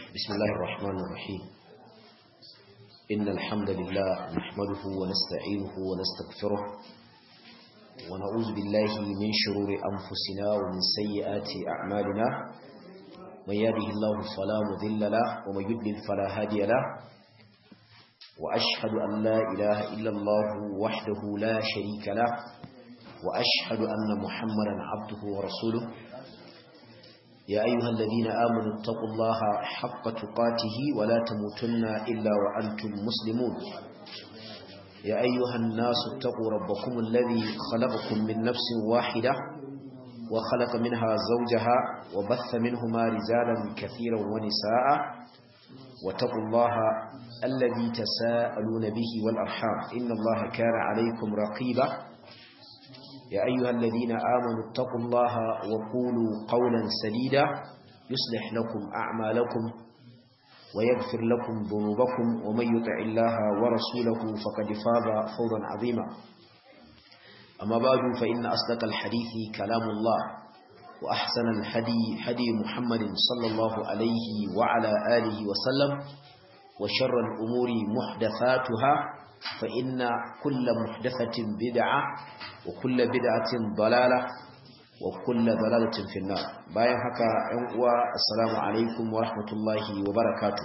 بسم الله الرحمن الرحيم إن الحمد لله نحمده ونستعينه ونستغفره ونعوذ بالله من شرور أنفسنا ومن سيئات أعمالنا من يهده الله فلا مضل له ومن يضلل فلا هادي له وأشهد أن لا إله إلا الله وحده لا شريك له وأشهد أن محمدا عبده ورسوله يا أيها الذين آمنوا اتقوا الله حق تقاته ولا تموتن إلا وأنتم مسلمون يا أيها الناس اتقوا ربكم الذي خلقكم من نفس واحدة وخلق منها زوجها وبث منهما رجالا كثيرا ونساء واتقوا الله الذي تساءلون به والأرحام إن الله كان عليكم رقيبا يا أيها الذين آمنوا اتقوا الله وقولوا قولا سديدا يصلح لكم أعمالكم ويغفر لكم ذنوبكم ومن يطع الله ورسوله فقد فاز فوزا عظيما أما بعد فإن أصدق الحديث كلام الله وأحسن الهدي هدي محمد صلى الله عليه وعلى آله وسلم وشر الأمور محدثاتها فإن كل محدثة بدعة وكل بدعة ضلالة وكل ضلالة في النار باين هكا السلام عليكم ورحمة الله وبركاته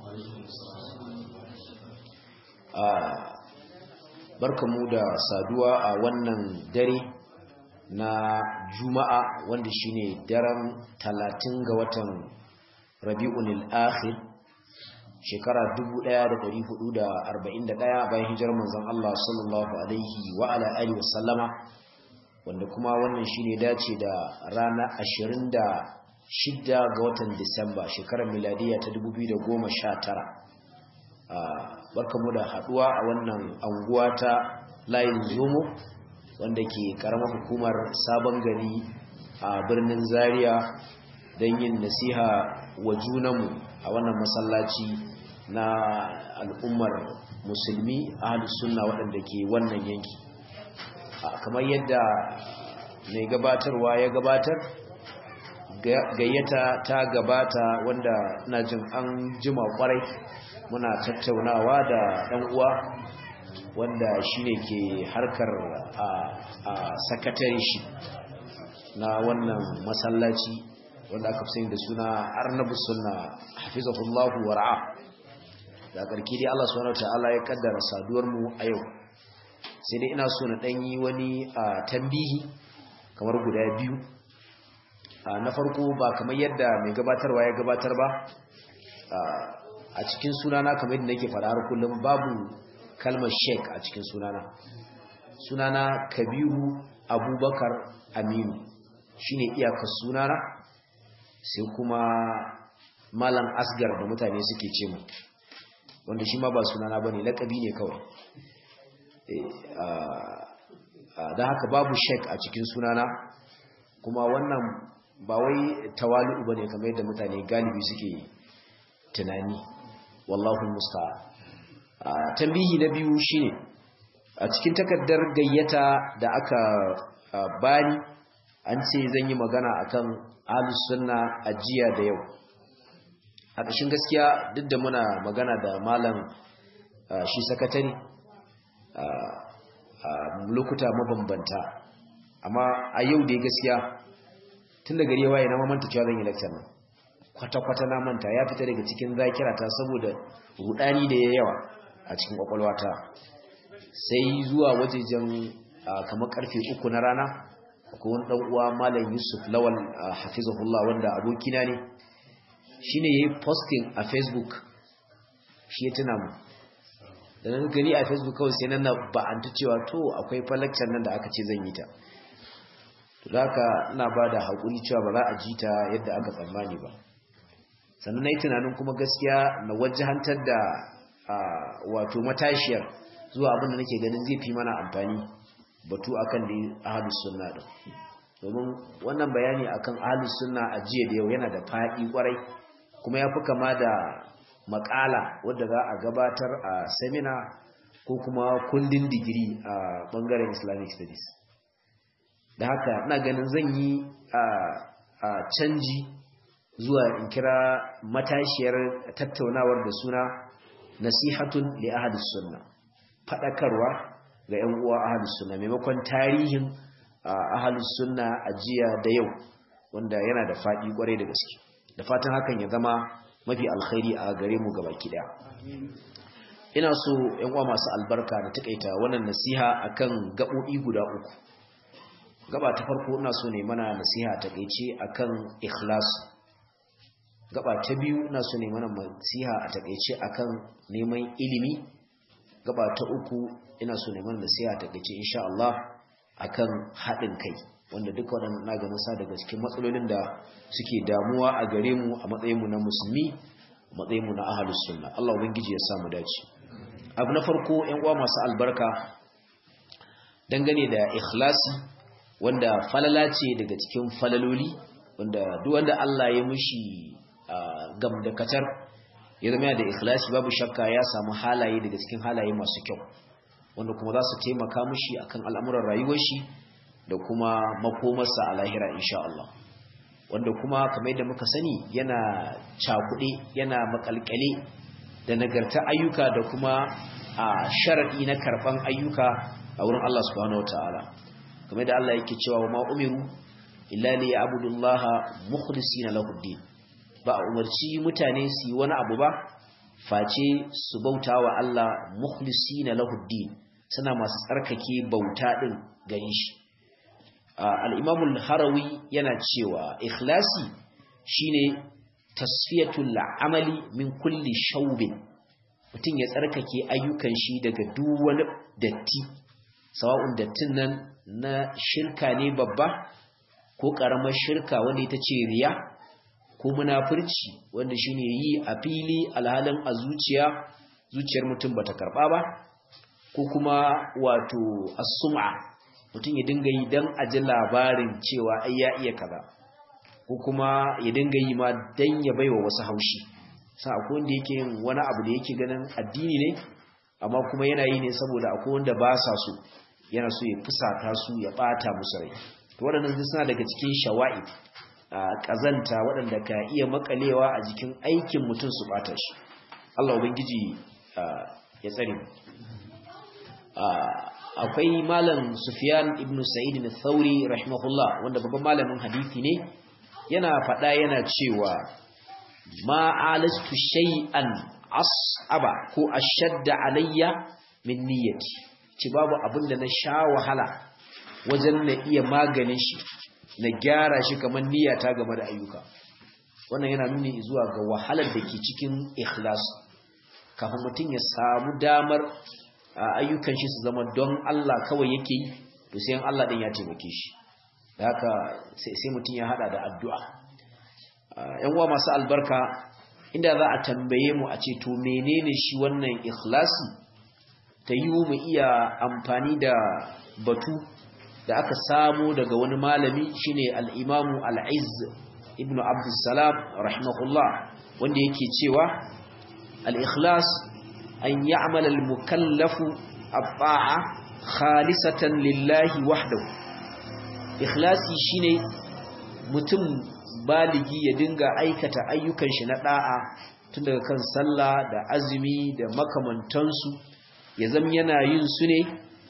barkamu da saduwa a wannan dare na juma'a wanda shine daren 30 ga watan Rabiul Akhir shekara 1441 bayan hijirar manzon Allah sallallahu alaihi wa ala alihi wasallama wanda kuma wannan shine dace da rana 26 ga watan Disamba shekarar miladiya ta 2019 barkamu da haduwa a wannan anguwa ta Layin Zomo wanda ke karamar hukumar Sabon Gari a birnin Zaria don yin nasiha wa junanmu a wannan masallaci na al'ummar musulmi ahlus sunna waɗanda ke wannan yanki kamar yadda mai gabatarwa ya gabatar gayyata ta gabata wanda ina jin an jima kwarai muna tattaunawa da ɗan uwa wanda shine ke harkar a sakatare shi na wannan masallaci wanda aka fi da suna Arnabus Sunna hafizahullahu war'a da karki dai Allah subhanahu wataala ya kaddara saduwar mu a yau sai dai ina so na dan yi wani tambihi kamar guda biyu na farko ba kamar yadda mai gabatarwa ya gabatar ba a cikin sunana kamar yadda nake faɗa har kullum babu kalmar sheik a cikin sunana Kabiru Abubakar Aminu shine iyakar sunana sai kuma Malam Asgar da mutane suke ce mu wanda shi ma ba sunana bane lakabi ne kawai dan haka babu shek a cikin sunana kuma wannan ba wai tawali'u bane kamar yadda mutane galibi suke tunani wallahu musta'an tambihi na biyu shine a cikin takaddar gayyata da aka bani an ce zan yi magana akan ahlus sunna ajiya da yau a ƙashin gaskiya duk da muna magana da malam shi sakatare a lokuta mabambanta amma a yau da gaskiya tun da gari ya waye na mamanta cewa zan yi lecture nan kwata-kwata na manta ya fita daga cikin zakirata saboda rudani da ya yawa a cikin kwakwalwata sai zuwa wajejen kamar karfe 3 na rana akwai wani dan uwa malam Yusuf Lawal hafizahullah wanda abokina ne shine yayi posting a Facebook shi ya tuna mu da nan gani a Facebook kawai sai nan ba an ta cewa to akwai fa lecture nan da aka ce zan yi ta to haka ina bada hakuri cewa ba za a ji ta yadda aka tsammani ba sannan nayi tunanin kuma gaskiya na wajahantar da wato matashiyar zuwa abin da nake ganin zai fi mana amfani batu akan da ahlus sunna din domin wannan bayani akan ahlus sunna a jiya da yau yana da faɗi kwarai kuma yafi kama da makala wadda za a gabatar a seminar ko kuma kundin digiri a bangaren Islamic Studies da haka ina ganin zan yi a canji zuwa in kira matashiyar tattaunawar da suna nasihatun li ahadus sunna, fadakarwa ga ƴan uwa ahadus sunna maimakon tarihin ahadus sunna a jiya da yau wanda yana da fadi kwarai da gaske. Da fatan hakan ya zama mafi alkhairi a gare mu gabaki daya. Ina so ƴan uwa masu albarka da takaita wannan nasiha akan gabobi guda uku. Gaba ta farko ina so ne mana nasiha takeice akan ikhlas. Gaba ta biyu ina so ne mana nasiha a takeice akan neman ilimi. Gaba ta uku ina so ne mana nasiha a takeice insha Allah akan haɗin kai, wanda duka waɗannan na ga musa daga cikin matsalolin da suke damuwa a gare mu a matsayin mu na musulmi, a matsayin mu na ahlus sunna. Allah ubangiji ya samu dace. Abu na farko ƴan uwa masu albarka, dangane da ikhlasi, wanda falala ce daga cikin falaloli, wanda duk wanda Allah ya mushi gamdakatar ya zama da ikhlasi, babu shakka ya samu halaye daga cikin halaye masu kyau, wanda kuma za su taimaka mushi akan al'amuran rayuwar shi da kuma makomarsa a lahira insha Allah. Wanda kuma kamar yadda muka sani yana cakuɗe, yana makalkale da nagarta ayyuka da kuma sharadi na karban ayyuka a wurin Allah subhanahu wataala. Kamar da Allah yake cewa wa ma umiru illa li ya'budullaha mukhlisina lahu ddin, ba a umarci mutane su yi wani abu ba face su bautawa Allah mukhlisina lahu ddin, suna masu tsarkake bauta din gare shi. Al-Imam al-Harawi yana cewa ikhlasi shine tasfiyatul amali min kulli shawbin, mutum ya tsarkake ayyukan shi daga duk wani datti, sawa'un dattin nan na shirka ne babba ko karamar shirka wanda ita ce riya, ko munafurci wanda shine yi a fili alhalin a zuciyar mutum bata karba ba, ko kuma wato as-sum'a, mutum ya dinga yi dan aji labarin cewa ai ya iya kaza, ko kuma ya dinga yi ma dan ya baiwa wasu haushi. Sai akwai wanda yake yin wani abu da yake ganin addini ne amma kuma yana yi ne saboda akwai wanda ba sa so, yana so ya fusata su ya bata musu rai. To waɗannan suna daga cikin shawa'i kazanta waɗanda ka iya makalewa a jikin aikin mutum su bata shi. Allah ubangiji ya tsare mu. Akwai malam Sufyan ibn Sa'id al-Thawri rahimahullah, wanda babban malamin hadisi ne, yana faɗa yana cewa ma alastu shay'an as'aba ko ashadda alayya min niyyati, ci babu abinda na sha wahala wajen na iya maganin shi, na gyara shi kamar niyyata game da ayyuka. Wannan yana nuni zuwa ga wahalar da ke cikin ikhlas. Kafin mutum ya samu damar ayyukan shi su zama don Allah kawai yake yi, to sai Allah din ya taimake shi. Da haka sai mutum ya hada da addu'a. Yan uwa masu albarka, inda za a tambaye mu a ce to menene shi wannan ikhlasi, ta yi mu iya amfani da batu da aka samu daga wani malami shine al-Imam al-Izz ibn Abdus Salam rahimahullah, wanda yake cewa al-ikhlas an ya'mala al-mukallafu at-ta'a khalisatan lillahi wahdahu. Ikhlasi shine mutum baligi ya dinga aikata ayyukan shi na da'a tun daga kan sallah da azumi da makamantansu, ya zama yana yin su ne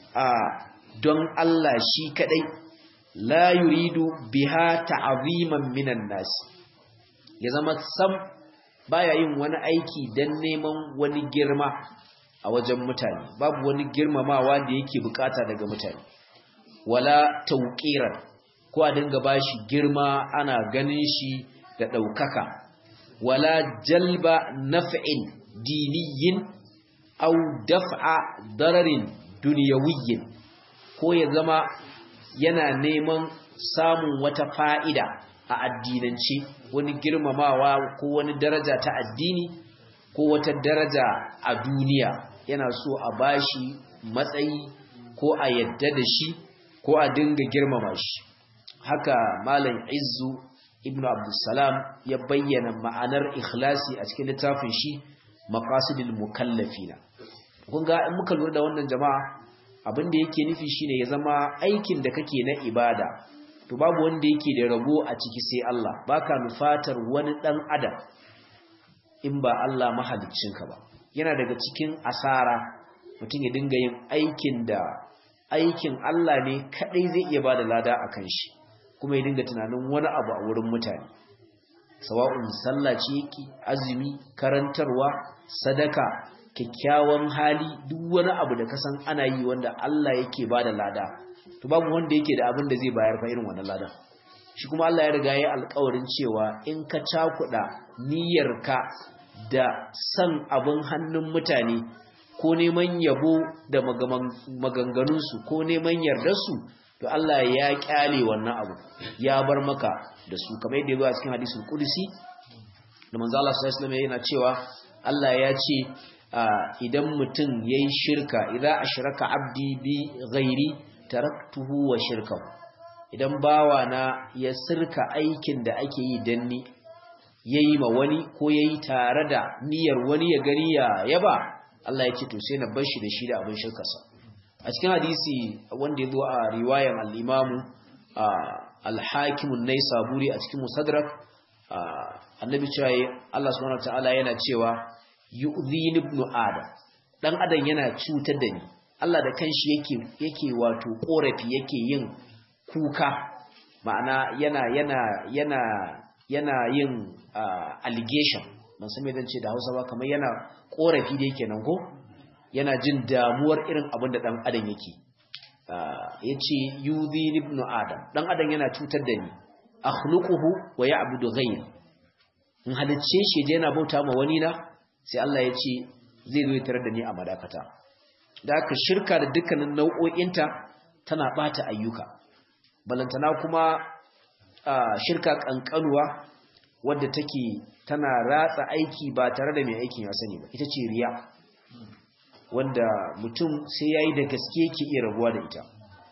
don Allah shi kadai, la yuridu biha ta'ziman minan nas, ya zama sam baya yin wani aiki dan neman wani girma a wajen mutane, babu wani girmamawa da yake bukata daga mutane, wala tauqiran, ko a dinga bashi girma ana ganin shi da daukaka, wala jalba naf'in diniyin aw daf'a dararin dunyawiyyin, ko ya zama yana neman samun wata fa'ida a addinance, wani girmamawa ko wani daraja ta addini ko wata daraja a duniya, yana so a bashi matsayi ko a yadda da shi ko a dinga girmama shi. Haka Malam Izzu ibn Abdussalam ya bayyana ma'anar ikhlasi a cikin littafin shi Maqasidul Mukallafina. Kun ga in muka lura da wannan jama'a, abin da yake nufi shine ya zama aikin da kake na ibada to babu wanda yake da rabo a ciki sai Allah baka nufatar wani dan adam in ba Allah mahaliccinka ba yana daga cikin asara mutum ya dinga yin aikin Allah ne kadai zai iya bada lada akan shi kuma ya dinga tunanin wani abu a wurin mutane sawa'un sallah ce yake azumi karantarwa sadaka kyakkyawan hali duk wani abu da kasan ana yi wanda Allah yake bada lada to babu wanda yake da abin da zai bayar fa irin wannan ladan shi kuma Allah ya riga ya alƙawarin cewa in ka cakuɗa niyyarka da san abin hannun mutane ko neman yabo da maganganunsu ko neman yardarsu to Allah ya kyale wannan abu ya bar maka da su kamar yadda ya zo a cikin hadisul qudsi da manzo Allah sallallahu alaihi wasallam yana cewa Allah ya ce idan mutum yayi shirka idza ashraka abdi bi ghairi taraktuhu wa shirkahu idan bawa na ya sirka aikin da ake yi dan ni yayi ma wani ko yayi tare da niyyar wani ya gani ya yaba Allah ya ce to sai na bar shi da shi da abin shirkarsa a cikin hadisi wanda ya zo a riwayar al-Imam al-Hakim an-Naisaburi a cikin Musaddarak annabi cewa Allah subhanahu wataala yana cewa yu'dhini ibnu adam dan adam yana cutar da ni Allah da kanshi yake wato korafi yake yin kuka ma'ana yana yin allegation ban san me zan ce da Hausa ba kamar yana korafi da yake nan ko yana jin damuwar irin abin da dan adam yake yace yudhin ibn adam dan adam yana cutar da ni akhluquhu wa ya'budu ghayri in halicce shi je yana bauta ma wani na sai Allah ya ce zai zo ya tarar da ni a madakata da aka shirka da dukkanin nau'o'inta tana bata ayyuka balantana kuma shirka kankanuwa wadda take tana ratsa aiki ba tare da mai aikin ya sani ba ita ce riya wanda mutum sai yayi da gaske yake iya rabuwa da ita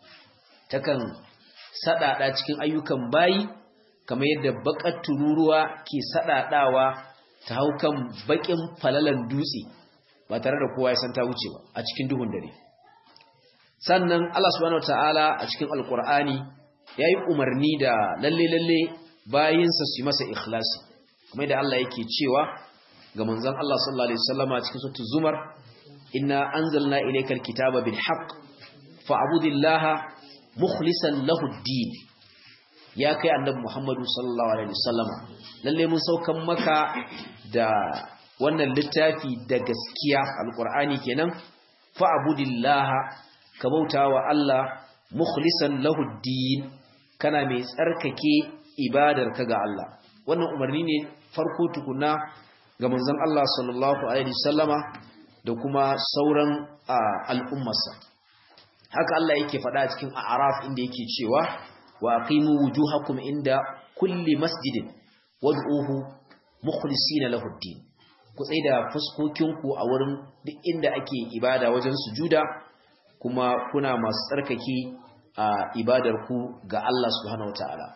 takan sadada cikin ayyukan bayi kamar yadda bakar tururuwa ke sadadawa ta haukan bakin falalan dutse ba tare da kowa ya san ta wuce ba a cikin duhun dare sannan Allah subhanahu wataala a cikin alqur'ani yayi umarni da lalle bayinsa su yi masa ikhlasi kamar da Allah yake cewa ga manzon Allah sallallahu alaihi wasallama cikin suratul zumar inna anzalna ilaykal kitaba bil haqq fa'budillaha mukhlishan lahu ad-din ya kai annabi Muhammadu sallallahu alaihi wasallama lalle mun saukan maka da wannan littafi da gaskiya alqur'ani kenan fa'budillaha ka bautawa Allah mukhlishan lahu ad-din kana mai tsarkake ibadarka ga Allah wannan umarni ne farko tukuna ga manzon Allah sallallahu alaihi wasallama da kuma sauran al'ummarsa haka Allah yake faɗa a cikin a'raf inda yake cewa wa aqimu wujuhakum inda kulli masjidin wad'uhu mukhlisina lahu ad-din ku tsaida fuskokinku a wurin duk inda ake ibada wajen sujuda kuma kuna masu tsarkake ibadarku ga Allah subhanahu wataala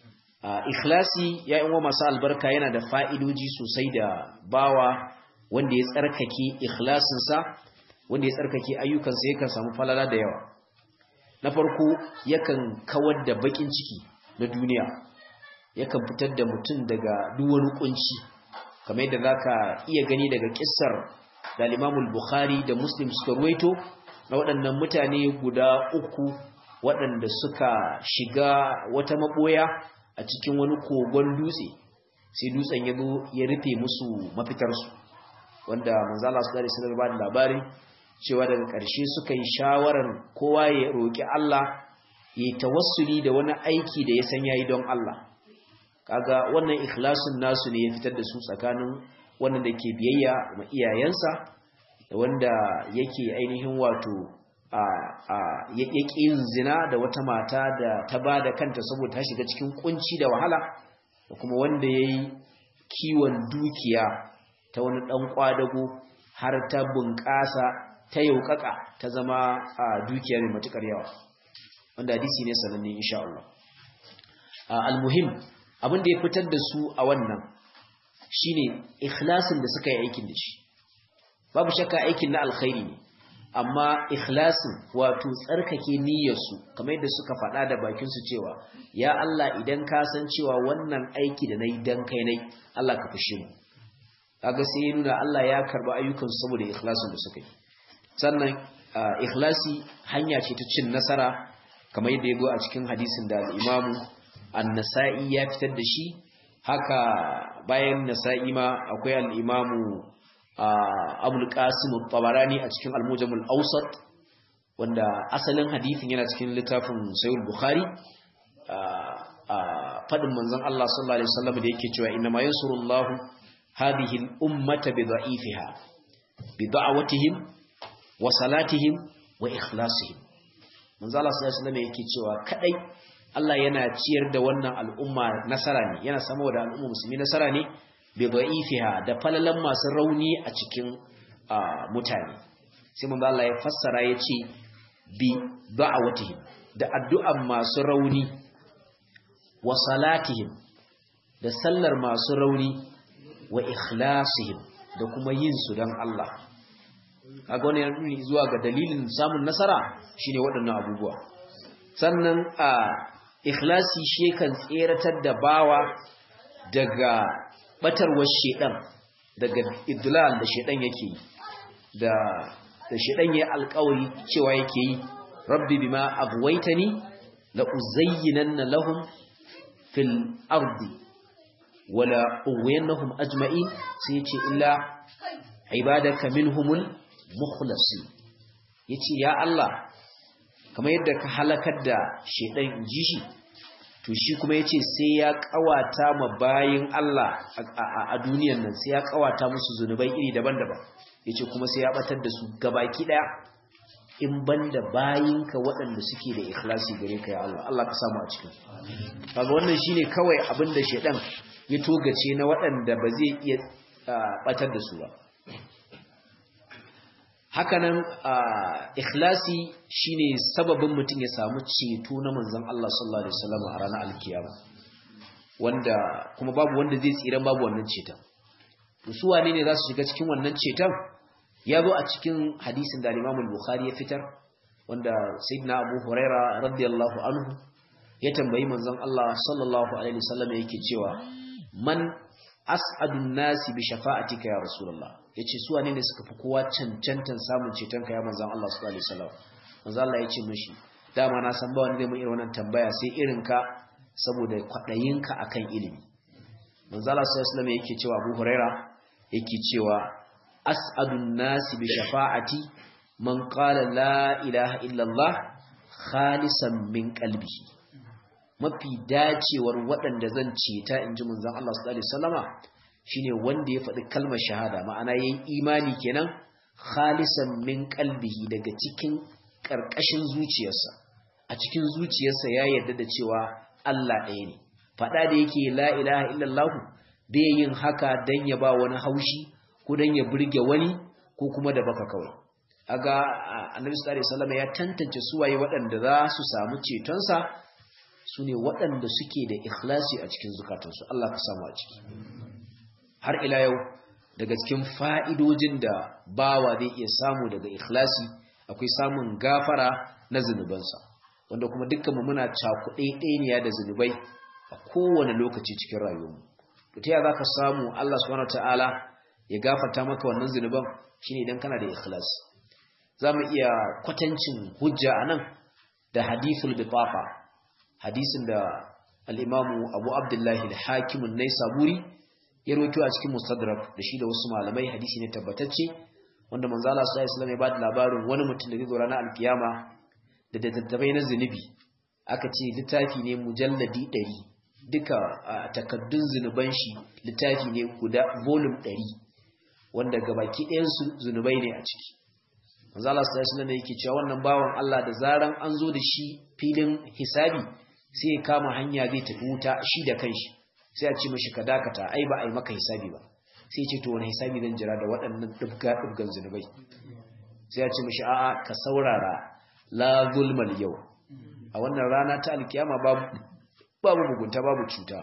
ikhlasi ya yi wa masu albarka yana da fa'idoji sosai da bawa wanda ya tsarkake ikhlasinsa wanda ya tsarkake ayyukansa yakan samu falala da yawa na farko yakan kawar da bakin ciki na duniya yakan fitar da mutum daga duwani kunci kamar yadda zaka iya gani daga kissar da Imam Bukhari da Muslim suka ruwaito na waɗannan mutane guda uku waɗanda suka shiga wata maboya a cikin wani kogon dutse sai dutsen ya zo ya rufe musu mafitarsu wanda manzo Allah sallallahu alaihi wasallam ba da labarin cewa daga ƙarshe suka yi shawarar kowa ya roki Allah ya tawassuli da wani aiki da ya san yayi don Allah kaga wannan ikhlasin nasu ne ya fitar da su tsakanin wannan da ke biyayya ma iyayensa da wanda yake ainihin wato yake yin zina da wata mata da ta bada kanta saboda ta shiga cikin kunci da wahala da kuma wanda yayi kiwon dukiya ta wani dan kwadago har ta bunƙasa ta yaukaka ta zama dukiya mai matukar yawa wanda hadisi ne sananne insha Allah almuhim abin da ya fitar da su a wannan shine ikhlasin da suka yi aikin da shi babu shakka aikin na alkhairi ne amma ikhlasin wato tsarkake niyyarsu kamar yadda suka faɗa da bakin su cewa ya Allah idan ka san cewa wannan aiki da nayi dan kai nayi Allah ka fushe mu kaga sai ya nuna Allah ya karba ayyukan su saboda ikhlasin da suka yi sannan ikhlasi hanya ce ta cin nasara kamar yadda ya zo a cikin hadisin da al-Imam An-Nasa'i ya fitar da shi haka bayan Nasa'i ma akwai al-Imam Abul Qasim At-Tabarani a cikin Al-Mujam Al-Awsat wanda asalin hadisin yana cikin littafin Sahih Bukhari fadin manzon Allah sallallahu alaihi wasallam da yake cewa inna ma yansurullahu hadhihi al-ummata bi dha'ifiha bi da'watihim wa salatihim wa ikhlasihim manzon Allah sallallahu alaihi wasallam yake cewa kadai Allah yana ciyar da wannan al'umma nasara ne yana samu da al'umma musulmi nasara ne bi da'ifiha da falalan masu rauni a cikin mutane sai manzo Allah ya fassara yace bi da'awatihim da addu'an masu rauni wa salatihim da sallar masu rauni wa ikhlasihim da kuma yin su dan Allah kaga wannan yana zuwa ga dalilin samun nasara shine waɗannan abubuwa sannan ikhlasi shi kan tseratar da bawa daga batarwar shedan daga idlal da shedan yake da shedan yayi alƙawari cewa yake yi rabbi bima aghwaytani la uzayyinanna lahum fil ardi wala ughwiyannahum ajma'in sai yace illa ibadaka minhumul mukhlasin yace ya Allah kamar yadda ka halakar da shedan ji shi to shi kuma yace sai ya kawata ma bayin Allah a duniyar nan sai ya kawata musu zunubai iri daban-daban yace kuma sai ya batar da su gabaki daya in banda bayinka waɗanda suke da ikhlasi gare ka ya Allah Allah ka samu a cikin kaga wannan shine kawai abinda shedan ya togace na waɗanda ba zai iya batar da su ba hakanan ikhlasi shine sababin mutum ya samu ceto na manzon Allah sallallahu alaihi wasallam a ranar alkiyama wanda kuma babu wanda zai tsira babu wannan ceton to su wane ne za su shiga cikin wannan ceton ya zo a cikin hadisin da Imam al-Bukhari ya fitar wanda sayyidina Abu Huraira radiyallahu anhu ya tambayi manzon Allah sallallahu alaihi wasallam yake cewa man as'adun nasi bi shafa'atika ya rasulullah yace su wane ne suka fi kowa cancantan samun ceton ka ya manzon Allah sallallahu alaihi wasallam manzon Allah yace mishi dama na san ba wanda zai mun irin wannan tambaya sai irin ka saboda kwadayinka akan ilimi manzon Allah sallallahu alaihi wasallam yake cewa Abu Huraira yake cewa as'adun nasi bi shafa'ati man qala la ilaha illa Allah khalisan min qalbihi mafi dacewar waɗanda zan ceta in ji manzon Allah sallallahu alaihi wasallama shine wanda ya faɗi kalmar shahada ma'ana yayin imani kenan khalisan min qalbihi daga cikin ƙarƙashin zuciyarsa a cikin zuciyarsa ya yarda da cewa Allah ɗaya ne faɗa da yake la ilaha illallah bai yin haka dan ya ba wani haushi ko dan ya burge wani ko kuma da baka kawai aga annabi sallallahu alaihi wasallama ya tantance suwaye waɗanda za su samu cetonsa su ne waɗanda suke da ikhlasi a cikin zukatansu Allah ka samu a ciki har ila yau daga cikin fa'idojin da bawa zai iya samu daga ikhlasi akwai samun gafara na zunubansa wanda kuma dukkanmu muna cakuɗe ɗaya da zunubai a kowane lokaci cikin rayuwarmu to ta za ka samu Allah subhanahu wataala ya gafarta maka wannan zunuban shine idan kana da ikhlasi za mu iya kwatancin hujja anan da hadithul bitaqa hadisin da al'imamu abu abdullahi al-hakimun nai saburi ya roto a cikin mustadrak da shi da wasu malamai hadisi ne tabbatacce wanda manzala s.a.w. ya ba da labarin wani mutum da zai zo ranar alkiyama da dattabai na zunubi aka ce littafi ne mujalladi 100 duka takaddun zunuban shi littafi ne guda volume 100 wanda gabaki ɗayansu zunubai ne a ciki manzala s.a.w. yake cewa wannan bawan Allah da zaran an zo da shi filin hisabi sai ya kama hanya zai tafi wuta shi da kanshi sai a ce mashi ka dakata ai ba ai maka hisabi ba sai ya ce to wani hisabi zan jira da waɗannan dubgan zunubai sai ya ce mashi a'a ka saurara la zulmal yau a wannan rana ta alkiyama babu mugunta babu cuta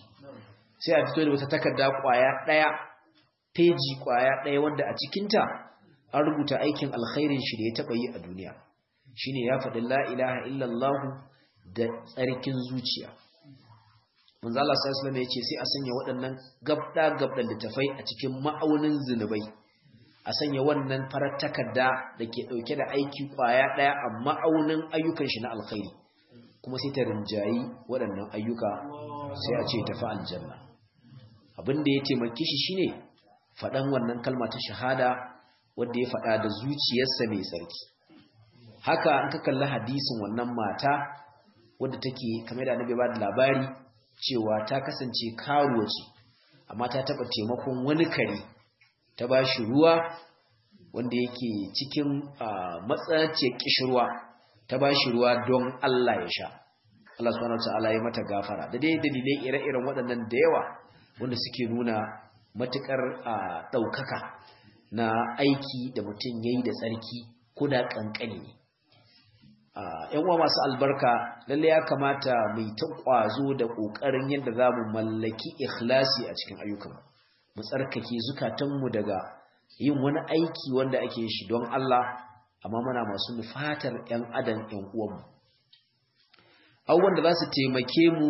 sai a fito da wata takarda kwaya ɗaya peji kwaya ɗaya wanda a cikinta an rubuta aikin alkhairin shi da ya taba yi a duniya shine ya faɗi la ilaha illallah da tsarkin zuciya. Manzo Allah sallallahu alaihi wasallam yace sai a sanya waɗannan gabdan littafai a cikin ma'aunin zinubai, a sanya wannan farar takarda da ke dauke da aiki kwaya daya a ma'aunin ayyukan shi na alkhairi, kuma sai ta rinjayi waɗannan ayyuka sai a ce tafi aljanna. Abin da ya taimake shi shine faɗan wannan kalma ta shahada wanda ya faɗa da zuciyarsa mai tsarki. Haka an ka kalli hadisin wannan mata wadda take kamar da Annabi ba da labari cewa ta kasance karuwa ce, amma ta taɓa taimakon wani kare, ta ba shi ruwa wanda yake cikin matsananciyar kishirwa, ta ba shi ruwa don Allah ya sha. Allah subhanahu wataala ya mata gafara. Da dai dalilai ire-iren waɗannan da yawa wanda suke nuna matukar ɗaukaka na aiki da mutum yayi da tsarki ko da kankani ne. ‘Yan uwa masu albarka, lalle ya kamata mu yi ta ƙwazo da ƙoƙarin yadda za mu mallaki ikhlasi a cikin ayyukan, mu tsarkake zukatanmu daga yin wani aiki wanda ake yin shi don Allah, amma muna masu nufatar ‘yan adam ‘yan uwanmu. Abubuwan da za su taimake mu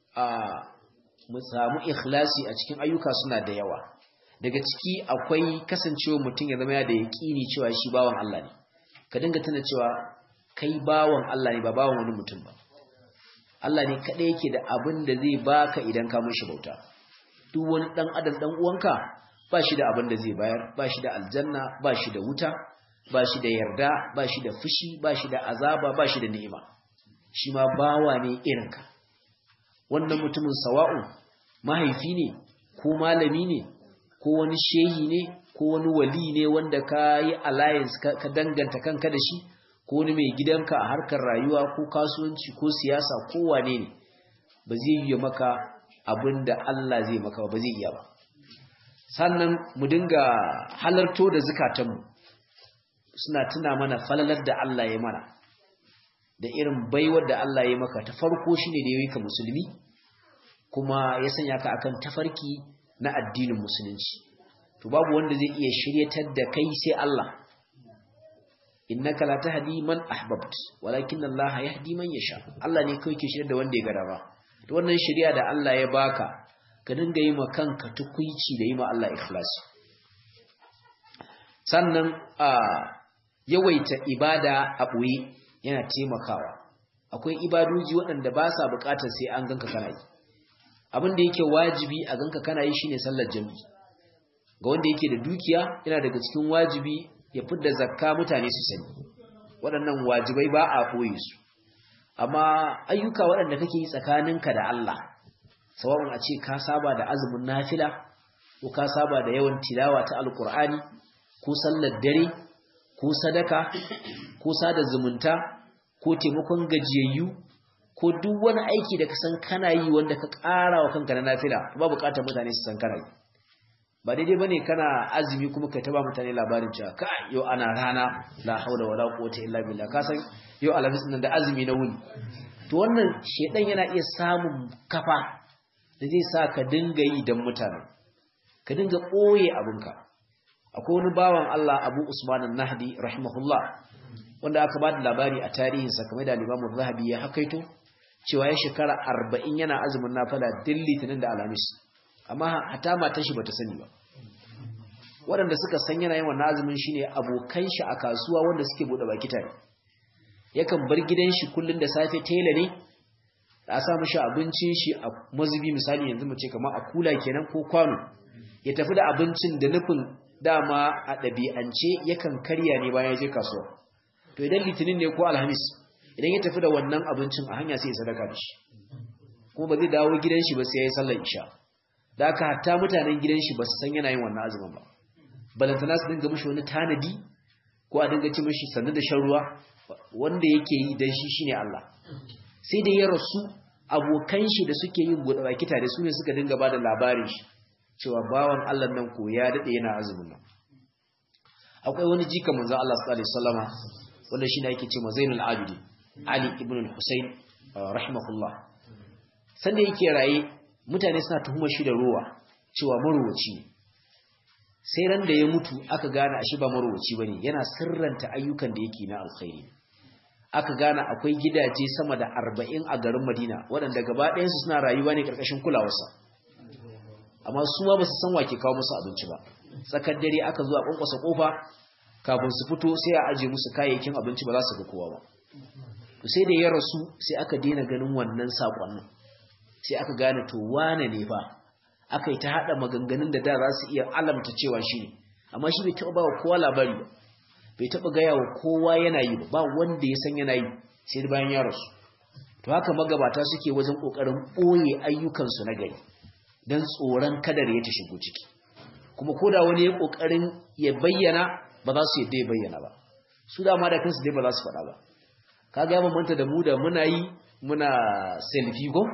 mu samu ikhlasi a cikin ayyuka suna da yawa. Daga ciki akwai kasancewa mutum ya zama ya da yaƙini cewa shi bawan Allah ne. Ka dinga tuna cewa kai bawan Allah ne, ba bawan wani mutum ba. Allah ne kaɗai yake da abin da zai baka idan ka mishi bauta. Duk wani ɗan adam ɗan uwanka ba shi da abin da zai bayar, ba shi da aljanna, ba shi da wuta, ba shi da yarda, ba shi da fushi, ba shi da azaba, ba shi da ni'ima. Shi ma bawa ne irinka. Wannan mutumin sawa'u mahaifi ne ko malami ne ko wani shehi ne ko wani wali ne wanda ka yi alliance ka danganta kanka da shi, ko wani mai gidanka a harkar rayuwa ko kasuwanci ko siyasa ko wane ne, ba zai yi maka abin da Allah zai maka ba zai iya ba. Sannan mu dinga halarto da zukatanmu suna tuna mana falalar da Allah ya mana da irin baiwar da Allah ya maka. Ta farko shine da yayi ka musulmi kuma ya sanya ka akan tafarki na addinin musulunci. To babu wanda zai iya shiryatar da kai sai Allah. Innaka la tahdi man ahbabt walakin Allah yahdi man yasha. Allah ne kai ke shiryar da wanda ya ga dama. To wannan shiriya da Allah ya baka, ka dinga yi ma kanka tukuici da yi ma Allah ikhlasi. Sannan yawaita ibada a ɓoye yana taimakawa. Akwai ibadoji waɗanda ba sa buƙatar sai an ganka kana yi. Abin da yake wajibi a ganka kana yi shine sallar jami'i. Ga wanda yake da dukiya yana daga cikin wajibi ya fidda zakka mutane su sani. Waɗannan wajibai ba a ɓoye su. Amma ayyuka waɗanda kake yi tsakaninka da Allah, sawa'un a ce ka saba da azumin nafila ko ka saba da yawan tilawa ta alkur'ani ko sallar dare ko sadaka ko sada zumunta ko taimakon gajiyayyu ko duk wani aiki da ka san kana yi wanda ka ƙara wa kanka na nafila, ba buƙatar mutane su san kana yi. Ba daidai bane kana azumi kuma ka taba mutane labarin cewa kai yau ana rana la haula wala quwwata illa billah, ka san yau alhamis nan da azumi na wuni. To wannan shedan yana iya samun kafa da zai sa ka dinga yi dan mutane, ka dinga ɓoye abinka. Akwai wani bawan Allah Abu Usman an-Nahdi rahimahullah wanda aka ba da labari a tarihinsa kamar da Imam Zahabi ya hakaito cewa ya shekara 40 yana azumin nafila din Litinin da Alhamis, amma hata matar shi bata sani ba. Waɗanda suka san yana yin wannan azumin shine abokan shi a kasuwa wanda suke bude baki tare. Yakan bar gidan shi kullun da safe tela ne, a sa mishi abincin shi a mazubi, misali yanzu mu ce kamar a kula kenan ko kwano, ya tafi da abincin da nufin dama a ɗabi'ance yakan karya ne bayan ya je kasuwa. To idan Litinin ne ko Alhamis, idan ya tafi da wannan abincin a hanya sai ya sadaka da shi, kuma ba zai dawo gidan shi ba sai ya yi sallar isha. Da aka hatta mutanen gidan shi ba su san yana yin wannan azumin ba, balantana su dinga mishi wani tanadi ko a dinga ci mishi sannu da shan ruwa. Wanda yake yi dan shi shine Allah. Sai da ya rasu, abokan shi da suke yin buɗe baki tare su ne suka dinga ba da labarin shi cewa bawan Allah nan ko ya dade yana azumin nan. Akwai wani jika manzon Allah sallallahu alaihi wasallama wanda shine yake cewa Zainul Abidin Ali ibn al-Husayn rahimahullah. Sanda yake raye mutane suna tuhumar shi da ruwa cewa maruwaci ne. sai ran da ya mutu aka gane ashe ba marowaci bane yana sirranta ayyukan da yake na alkhairi aka gane akwai gidaje sama da 40 a garin Madina waɗanda gaba ɗayan su suna rayuwa ne karkashin kulawarsa amma su ma ba su san wake kawo musu abinci ba tsakar dare aka zo a kwankwasa kofa kafin su fito sai a aje musu kayayyakin abinci ba za su ga kowa ba to sai da ya rasu sai aka daina ganin wannan sakonnin sai aka gane to wane ne fa aka yi ta hada maganganun da za su iya alamta cewa shi ne amma shi bai taba ba wa kowa labari ba bai taba gaya wa kowa yana yi ba wanda ya san yana yi sai da bayan ya rasu to haka magabata suke wajen kokarin boye ayyukansu na gari dan tsoron kadar ya ta shigo ciki kuma koda wani ya kokarin ya bayyana ba za su yadda ya bayyana ba su dama da kansu dai ba za su faɗa ba kaga ya bambanta da mu da muna selfie go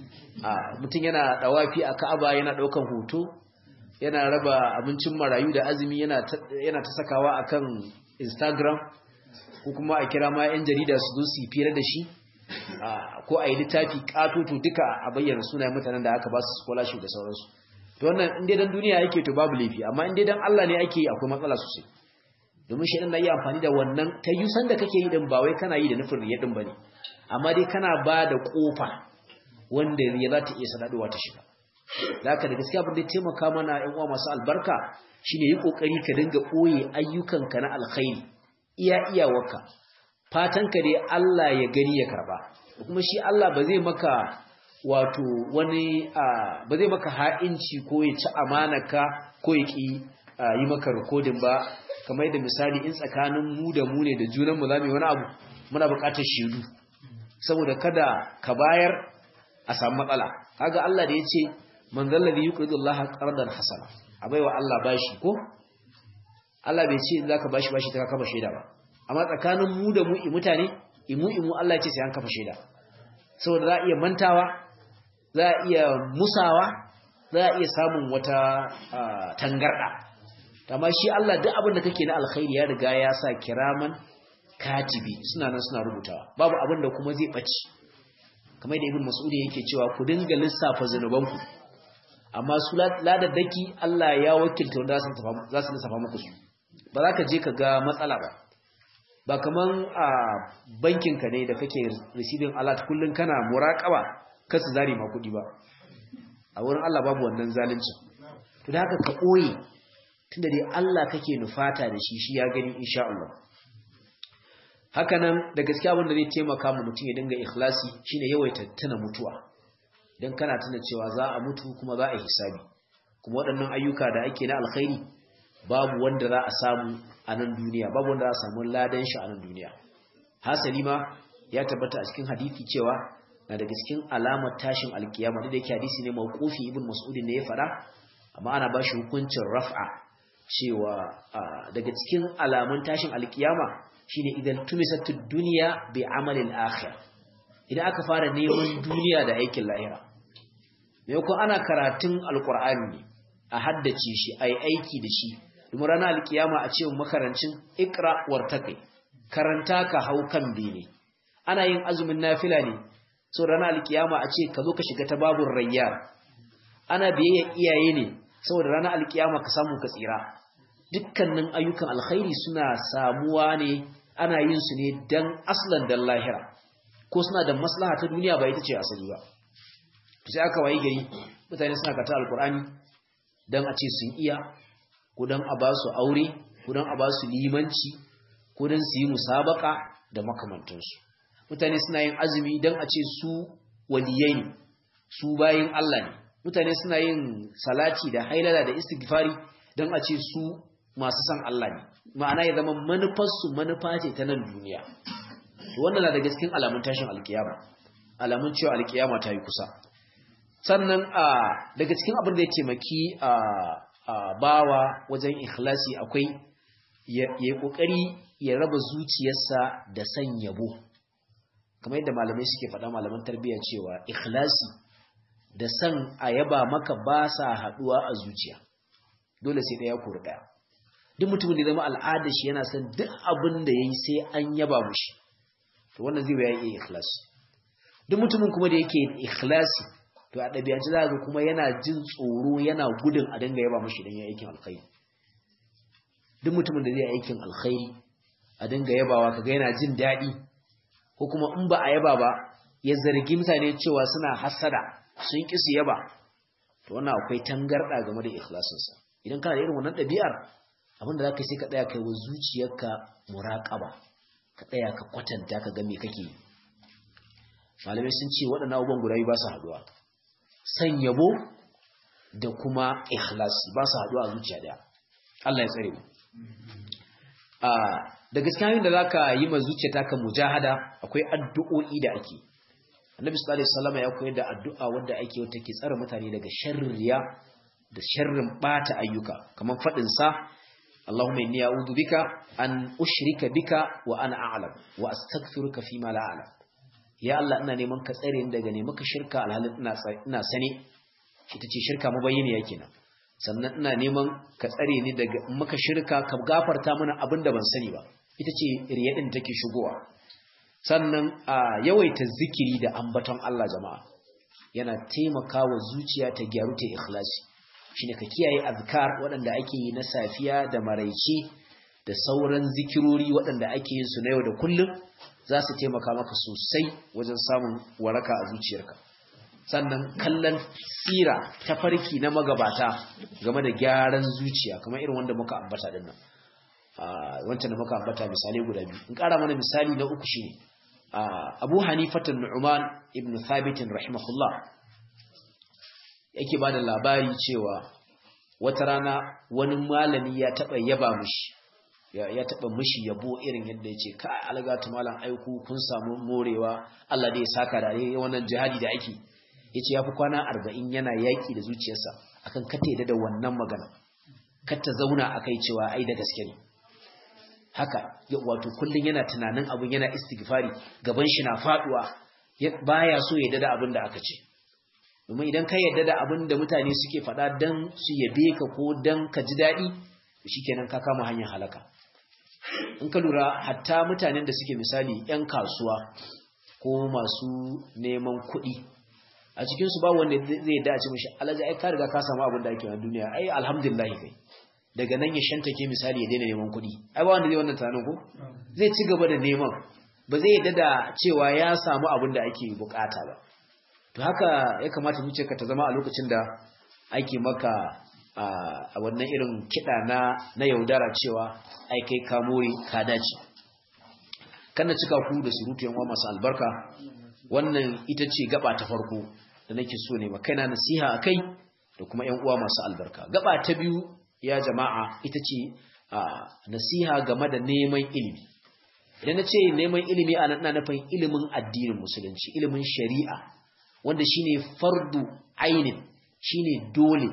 mutum yana dawafi a Ka'aba yana daukan hoto yana raba abincin marayu da azumi yana ta sakawa akan Instagram ko kuma a kira ma yan jarida su zo su fira da shi ko a yi littafi katoto duka a bayyana sunayen mutanen da aka ba su scholarship da sauransu to wannan in dai dan duniya yake to babu laifi amma in dai dan Allah ne ake yi akwai matsala sosai domin shi na yi amfani da wannan tayyusan da kake yi din ba wai kana yi da nufin riya din bane amma dai kana ba da kofa wanda riya za ta iya sadaduwa ta shiga zaka da gaskiya abin da taimaka mana ƴan uwa masu albarka shine yi kokari ka dinga boye ayyukanka na alkhairi iyawarka fatanka dai Allah ya gani ya karba kuma shi Allah ba zai maka wato wani ba zai maka ha'inci ko ya ci amanaka ko ya ki yi maka recording ba kamar yadda misali in tsakanin mu da mu ne da junan mu zamu yi wani abu muna buƙatar shedu saboda kada ka bayar a samu matsala kaga Allah da yace man zallazi yuqridu Allah qardan hasana abaiwa Allah bashi ko Allah bai ce in zaka bashi ta kafa sheda ba amma tsakanin mu da mu mutane imu Allah ya ce sai an kafa sheda saboda za a iya mantawa za a iya musawa za a iya samun wata tangarda amma shi Allah duk abin da kake na alkhairi ya riga ya sa kiraman katibi suna nan suna rubutawa babu abin da kuma zai bace kamar da ibn mas'ud yake cewa ku dinga lissafa zanubanku amma su ladaddaki Allah ya wakilta wanda za su lissafa muku su ba za ka je ka ga matsala ba kaman a bankin ka ne da kake receiving alert kullun kana muraqaba kasu zari ma kudi ba a wurin Allah babu wannan zalunci to da haka ka koyi tunda dai Allah kake nufata da shi ya gani insha Allah hakanan da gaskiya abin da zai taimaka mu mutum ya dinga ikhlasi shine yawaita tuna mutuwa dan kana tuna cewa za a mutu kuma za a hisabi kuma waɗannan ayyuka da ake na alkhairi babu wanda za a samu a nan duniya babu wanda za a samu ladan shi a nan duniya hasali ma ya tabbata a cikin hadisi cewa na daga cikin alamar tashin alkiyama da yake hadisi ne mauqufi ibn mas'ud ne ya fara amma ana ba shi hukuncin raf'a cewa daga cikin alamun tashin alkiyama shine idan tumisatud dunya bi amalil akhir idan aka fara neman duniya da aikin lahira me ko ana karatun alqur'ani ne a haddace shi ai aiki da shi kuma ranar alkiyama a ce makarancin ikra wartaqi karanta ka hau kan bene ana yin azumin nafila ne so ranar alkiyama a ce ka zo ka shiga ta babur rayyar ana biyayya iyaye ne saboda ranar alkiyama ka samu ka tsira dukkanin ayyukan alkhairi suna samuwa ne ana yin su ne dan aslan dan lahira ko suna da maslaha ta duniya ba ita ce asali ba sai aka wayi gari mutane suna kata alkur'ani dan a ce sun iya ko dan a ba su aure ko dan a ba su limanci ko dan su yi musabaka da makamantansu mutane suna yin azumi dan a ce su waliyai ne su bayin Allah ne mutane suna yin salati da hailala da istighfari dan a ce su masu san Allah ne ma'ana ya zama manufarsu manufa ce ta nan duniya to wannan na daga cikin alamun tashin alkiyama alamun cewa alkiyama ta yi kusa sannan daga cikin abin da ya taimaki bawa wajen ikhlasi akwai ya kokari ya raba zuciyarsa da san yabo kamar yadda malamai suke faɗa malaman tarbiyya cewa ikhlasi da san ayaba maka ba sa haduwa a zuciya dole sai daya kori daya duk mutumin da zama al'ada shi yana san duk abin da yayi sai an yaba mushi to wannan zai bayar iya ikhlasi duk mutumin kuma da yake ikhlasi to a dabi'ance za ga kuma yana jin tsoro yana gudun a dinga yaba mushi dan yayin aikin alkhairi duk mutumin da zai aikin alkhairi a dinga yabawa kaga yana jin daɗi, ko kuma in ba a yaba ba ya zargi mutane cewa suna hasada sun ƙi su yaba, to wannan akwai tangarɗa game da ikhlasinsa. Idan kana da irin wannan ɗabi'ar, abin da za ka sai ka tsaya kai wa zuciyarka muraƙaba, ka tsaya ka kwatanta ka ga me kake yi. Malamai sun ce waɗannan abubuwan guda biyu ba su haɗuwa, san yabo da kuma ikhlasi ba su haɗuwa a zuciya ɗaya. Allah ya tsare mu. Da gaskiya yin da za ka yi ma zuciyarta ka mujahada, akwai addu'o'i da ake. Annabi sallallahu alaihi wasallam ya koyar da addu'a wanda ake wata ke tsare mutane daga sharrin riya da sharrin bata ayyuka, kamar faɗin sa Allahumma inni a'udhu bika an ushrika bika wa ana a'lam wa astaghfiruka fi ma la a'lam. Ya Allah, ina neman ka tsare ni daga ne maka shirka alhalin ina sane, ita ce shirka mabayyana kenan. Sannan ina neman ka tsare ni daga maka shirka ka gafarta mana abin da ban sani ba, ita ce riya din take shigowa. Sannan a yawaita zikiri da ambaton Allah jama'a yana taimakawa zuciya ta gyaru ta ikhlasi. Shine ka kiyaye azkar waɗanda ake yi na safiya da maraice da sauran zikirori waɗanda ake yin su na yau da kullum, za su taimaka maka sosai wajen samun waraka a zuciyarka. Sannan kallon sira ta farki na magabata game da gyaran zuciya, kamar irin wanda muka ambata din nan, wancan da muka ambata misalai guda biyu. In ƙara mana misali na uku shine Abu Hanifatu Nu'man ibn Thabit rahimahullah yake bada labari cewa wata rana wani malami ya taba yaba mishi, ya taba mishi yabo irin yadda yace kai algatu malam aiku kun samu morewa, Allah dai ya saka da wannan jihadi da ake. Yace yafi kwana 40 yana yaki da zuciyarsa akan kata da wannan magana, kata zauna akai cewa ai da gaske ne haka, wato kullun yana tunanin abun, yana istighfari, gaban shi na faduwa, baya so ya dada abin da aka ce. Domin idan ka yarda da abin da mutane suke faɗa dan su yabe ka ko dan ka ji daɗi, shikenan ka kama hanyar halaka. In ka lura hatta mutanen da suke misali 'yan kasuwa ko masu neman kuɗi, a cikin su ba wanda zai yarda a ce mishi Alhaji ai ka riga ka samu abin da ake a duniya, ai alhamdulillah kai. Daga nan ya shantake misali ya daina neman kuɗi, ai ba wanda zai wannan tunanin ko zai ci gaba da neman, ba zai yarda da cewa ya samu abin da ake bukata ba. To haka ya kamata zuciyarka ta zama a lokacin da ake maka a wannan irin kiɗa na yaudara cewa ai kai ka more ka dace. Kana cika ku da surutu yan uwa masu albarka, wannan ita ce gaba ta farko da nake so ne makaina nasiha akai da kuma yan uwa masu albarka. Gaba ta biyu ya jama'a ita ce nasiha game da neman ilimi. Idan na ce neman ilimi a nan nufin ilimin addinin musulunci, ilimin shari'a, wanda shine fardu ainin, shine dole.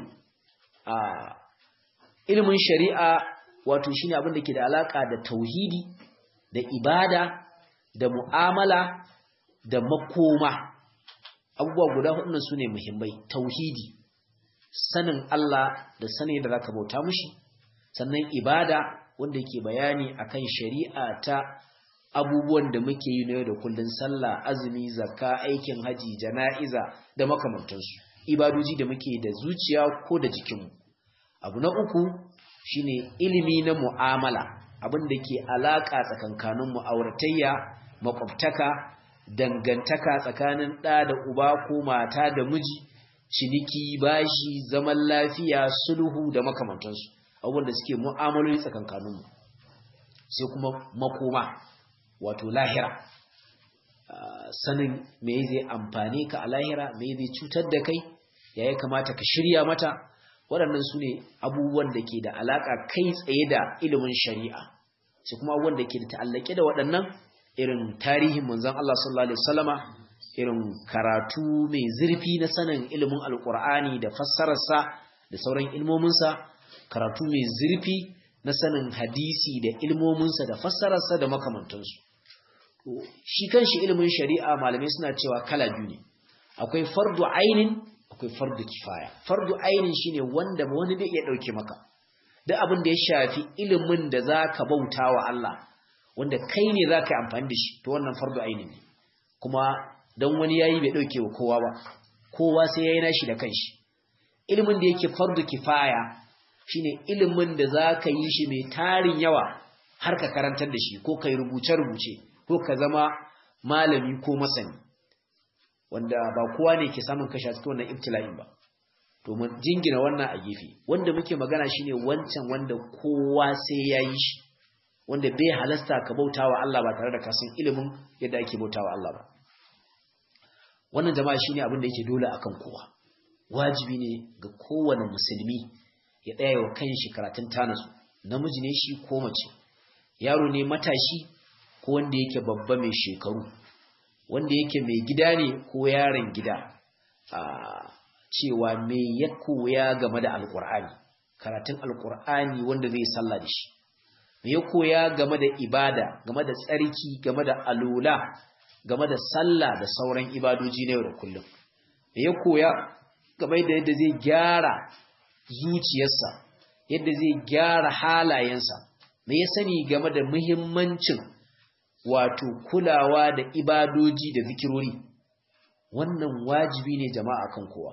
Ilimin shari'a wato shine abin da ke da alaka da tauhidi, da ibada, da mu'amala, da makoma. Abubuwa guda hudu su ne muhimmai: tauhidi, sanin Allah da sanin da zaka bauta mushi, sannan ibada wanda yake bayani akan shari'a ta abubuwan da muke yi na yau da kullun, sallah, azumi, zakka, aikin haji, jana'iza da makamantansu, ibadoji da muke da zuciya ko da jikinmu. Abu na uku shine ilimi na mu'amala, abin da ke alaka tsakankanin mu'auratayya, makwabtaka, dangantaka tsakanin ɗa da uba ko mata da miji, ciniki, bashi, zaman lafiya, sulhu da makamantansu, abubuwan da suke mu'amaloli tsakankaninmu. Sai kuma makoma, wato lahira, sanin me zai amfane ka a lahira, me zai cutar da kai, ya kamata ka shirya mata. Waɗannan su ne abubuwan da ke da alaƙa kai tsaye da ilimin shari'a. Sai kuma abubuwan da ke da ta'allake da waɗannan, irin tarihin manzon Allah sallallahu alaihi wasallama, irin karatu mai zurfi na sanin ilimin alƙur'ani da fassararsa da sauran ilmominsa, karatu mai zurfi na sanin hadisi da ilmominsa da fassararsa da makamantansu. Shi kanshi ilimin shari'a malamai suna cewa kala biyu ne, akwai fardu ainin, akwai fardu kifaya. Fardu ainin shine wanda wani bai iya dauke maka, duk abin da ya shafi ilimin da zaka bauta wa Allah, wanda kai ne zaka yi amfani da shi, to wannan fardu ainin ne. Kuma dan wani yayi bai dauke wa kowa ba, kowa sai yayi nashi da kanshi. Ilimin da yake fardu kifaya shine ilimin da zaka yi shi mai tarin yawa har ka karantar da shi ko kai rubuce ko ka zama malami ko masani wanda ba kowa ne ke samun kashi a cikin wannan ibtila'in ba to mun jingina wannan a gefe wanda muke magana shine wancan wanda kowa sai yayi shi wanda bai halasta ka bautawa Allah ba tare da ka san ilimin yadda ake bautawa Allah ba wannan jama'a shine abin da yake dole akan kowa wajibi ne ga kowane musulmi ya tsaya wa kanshi karatun tanasu namiji ne shi ko mace yaro ne matashi ko wanda yake babba mai shekaru wanda yake mai gida ne ko yaron gida cewa me ya koya game da alkur'ani karatun alkur'ani wanda zai salla da shi me ya koya game da ibada game da tsarki game da alula game da sallah da sauran ibadoji na yau da kullum me ya koya game da yadda zai gyara zuciyarsa yadda zai gyara halayensa me ya sani game da muhimmancin wato kulawa da ibadoji da zikirori wannan wajibi ne jama'a kan kowa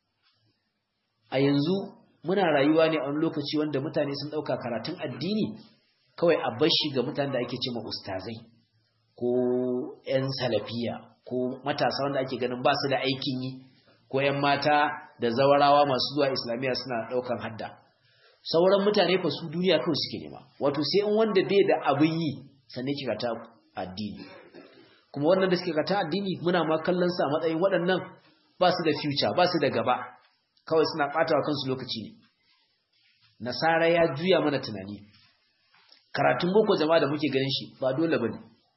a yanzu muna rayuwa ne a wani lokaci wanda mutane sun dauka karatun addini kawai a bashi ga mutanen da ake cewa ustazai ko ƴan salafiya ko matasa wanda ake ganin ba su da aikin yi ko ƴan mata da zawarawa masu zuwa islamiyya suna daukan hadda sauran mutane fa su duniya kawai suke nema wato sai in wanda bai da abin yi sannan kika ta addini kuma wannan da suke kata addini muna ma kallon sa a matsayin waɗannan ba su da future ba su da gaba kawai suna ɓatawa kansu lokaci ne nasara ya juya mana tunani karatun boko jama'a da muke ganin shi ba dole bane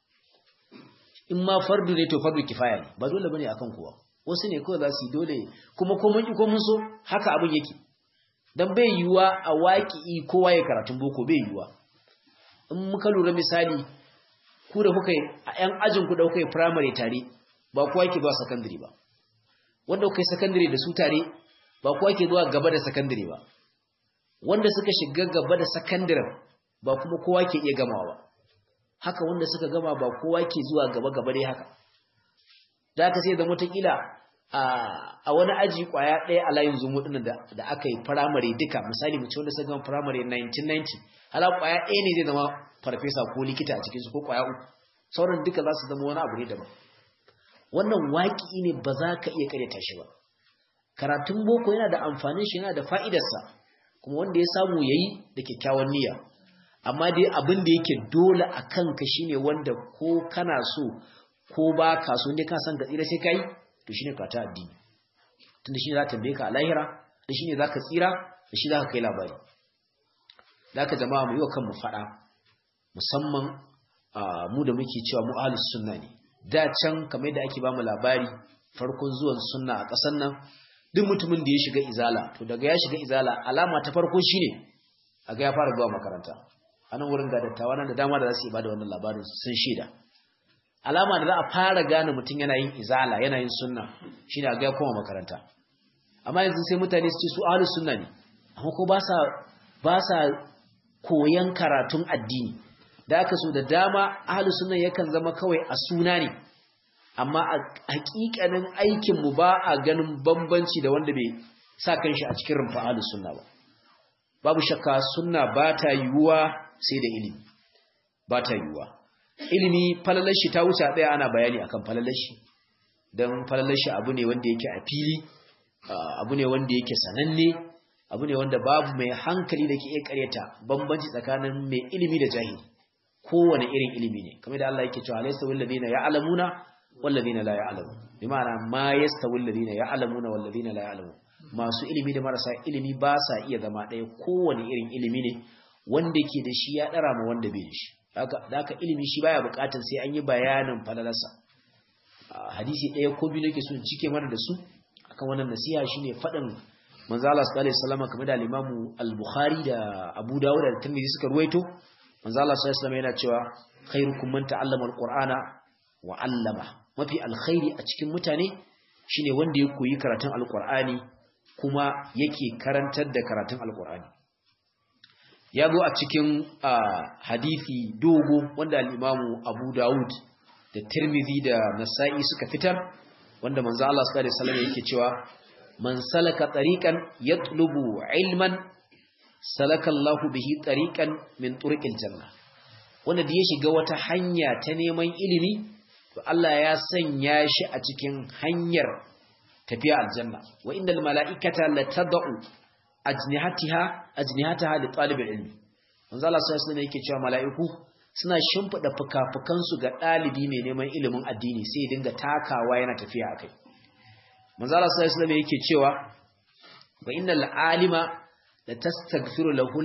in ma fardu ne to fardu kifaya ne ba dole bane akan kowa wasu ne kawai za su yi dole kuma ko mun ki ko mun so haka abin yake dan bai yiwuwa a waƙi kowa ya karatun boko bai yiwuwa in muka lura misali ku da kuka yi a ƴan ajin ku da kuka yi primary tare ba kowa yake zuwa secondary ba wanda kuka yi secondary da su tare ba kowa yake zuwa gaba da secondary ba wanda suka shiga gaba da secondary ba kuma kowa ke iya gamawa ba haka wanda suka gama ba kowa ke zuwa gaba dai haka da aka sai da mutakila a wani aji kwaya ɗaya a layin zumu ɗin da aka yi primary duka misali mu ce wanda suka gama primary 1990 hala kwaya ɗaya ne zai zama farfesa ko likita a cikinsu ko kwaya uku sauran duka za su zama wani abu ne daban wannan waƙi ne ba za ka iya karyata shi ba karatun boko yana da amfanin shi yana da fa'idarsa kuma wanda ya samu yayi da kyakkyawan niyya amma dai abin da yake dole a kanka shine wanda ko kana so ko ba ka so ne ka san ka tsira sai kai to shine karatu addini tunda shine za ta tambaye ka a lahira da shine za ka tsira da shi za ka kai labari da haka jama'a mu yi wa kanmu faɗa musamman mu da muke cewa mu ahlus sunna ne da can kamar da ake ba mu labari farkon zuwan sunna a ƙasar nan duk mutumin da ya shiga izala to daga ya shiga izala alama ta farko shine aga ya fara zuwa makaranta anan wurin ga dattawa nan da dama da za su yi bada wannan labarin sun shaida alama da za a fara gane mutum yana yin izala yana yin sunna shine aga ya koma makaranta amma yanzu sai mutane su ce su ahlus sunna ne amma ko ba sa koyan karatun addini da aka so da dama ahlus sunna yakan zama kawai a suna ne amma a hakikanin aikin mu ba a ganin bambanci da wanda bai sa kanshi a cikin rumfa ahlus sunna ba babu shakka sunna ba ta yiwuwa sai da ilimi ba ta yiwuwa ilimi falalar shi ta wuce daya ana bayani akan falalar shi dan falalar shi abu ne wanda yake a fili abu ne wanda yake sananne abu ne wanda babu mai hankali da ke iya karyata bambanci tsakanin mai ilimi da jahili kowane irin ilimi ne kamar da Allah yake cewa laysa wal ladina ya'lamuna wal ladina la ya'lamun bi ma'ana ma yastawil ladina ya'lamuna wal ladina la ya'lamun masu ilimi da marasa ilimi ba sa iya zama ɗaya kowane irin ilimi ne wanda ke da shi ya dara ma wanda bai da shi haka ilimi shi baya bukatar sai an yi bayanin falalarsa hadisi ɗaya ko biyu nake so in cike mana da su akan wannan nasiha shine faɗin manzo Allah sallallahu alaihi wasallam kamar da al-Imam al-Bukhari da Abu Dawud da Tirmidhi suka ruwaito manzo Allah sallallahu alaihi wasallam yana cewa khairukum man ta'allama al-Qur'ana wa 'allama mafi alkhairi a cikin mutane shine wanda ya koyi karatun al-Qur'ani kuma yake karantar da karatun al-Qur'ani ya zo a cikin hadisi dogo wanda al-Imam Abu Dawud da Tirmidhi da Nasa'i suka fitar wanda manzo Allah sallallahu alaihi wasallam yake cewa man salaka tariqan yatlubu ilman salakallahu bihi tariqan min turuqil janna wanda da ya shiga wata hanya ta neman ilimi to Allah ya sanya shi a cikin hanyar tafiya aljanna wa innal mala'ikata latad'u ajnihataha li talibil ilmi manzo Allah sallallahu alaihi yake cewa mala'iku suna shimfida fukafukansu ga dalibi mai neman ilimin addini sai ya dinga takawa yana tafiya akai manzo Allah sallallahu alaihi yake cewa wa innal alima latastaghfiru lahu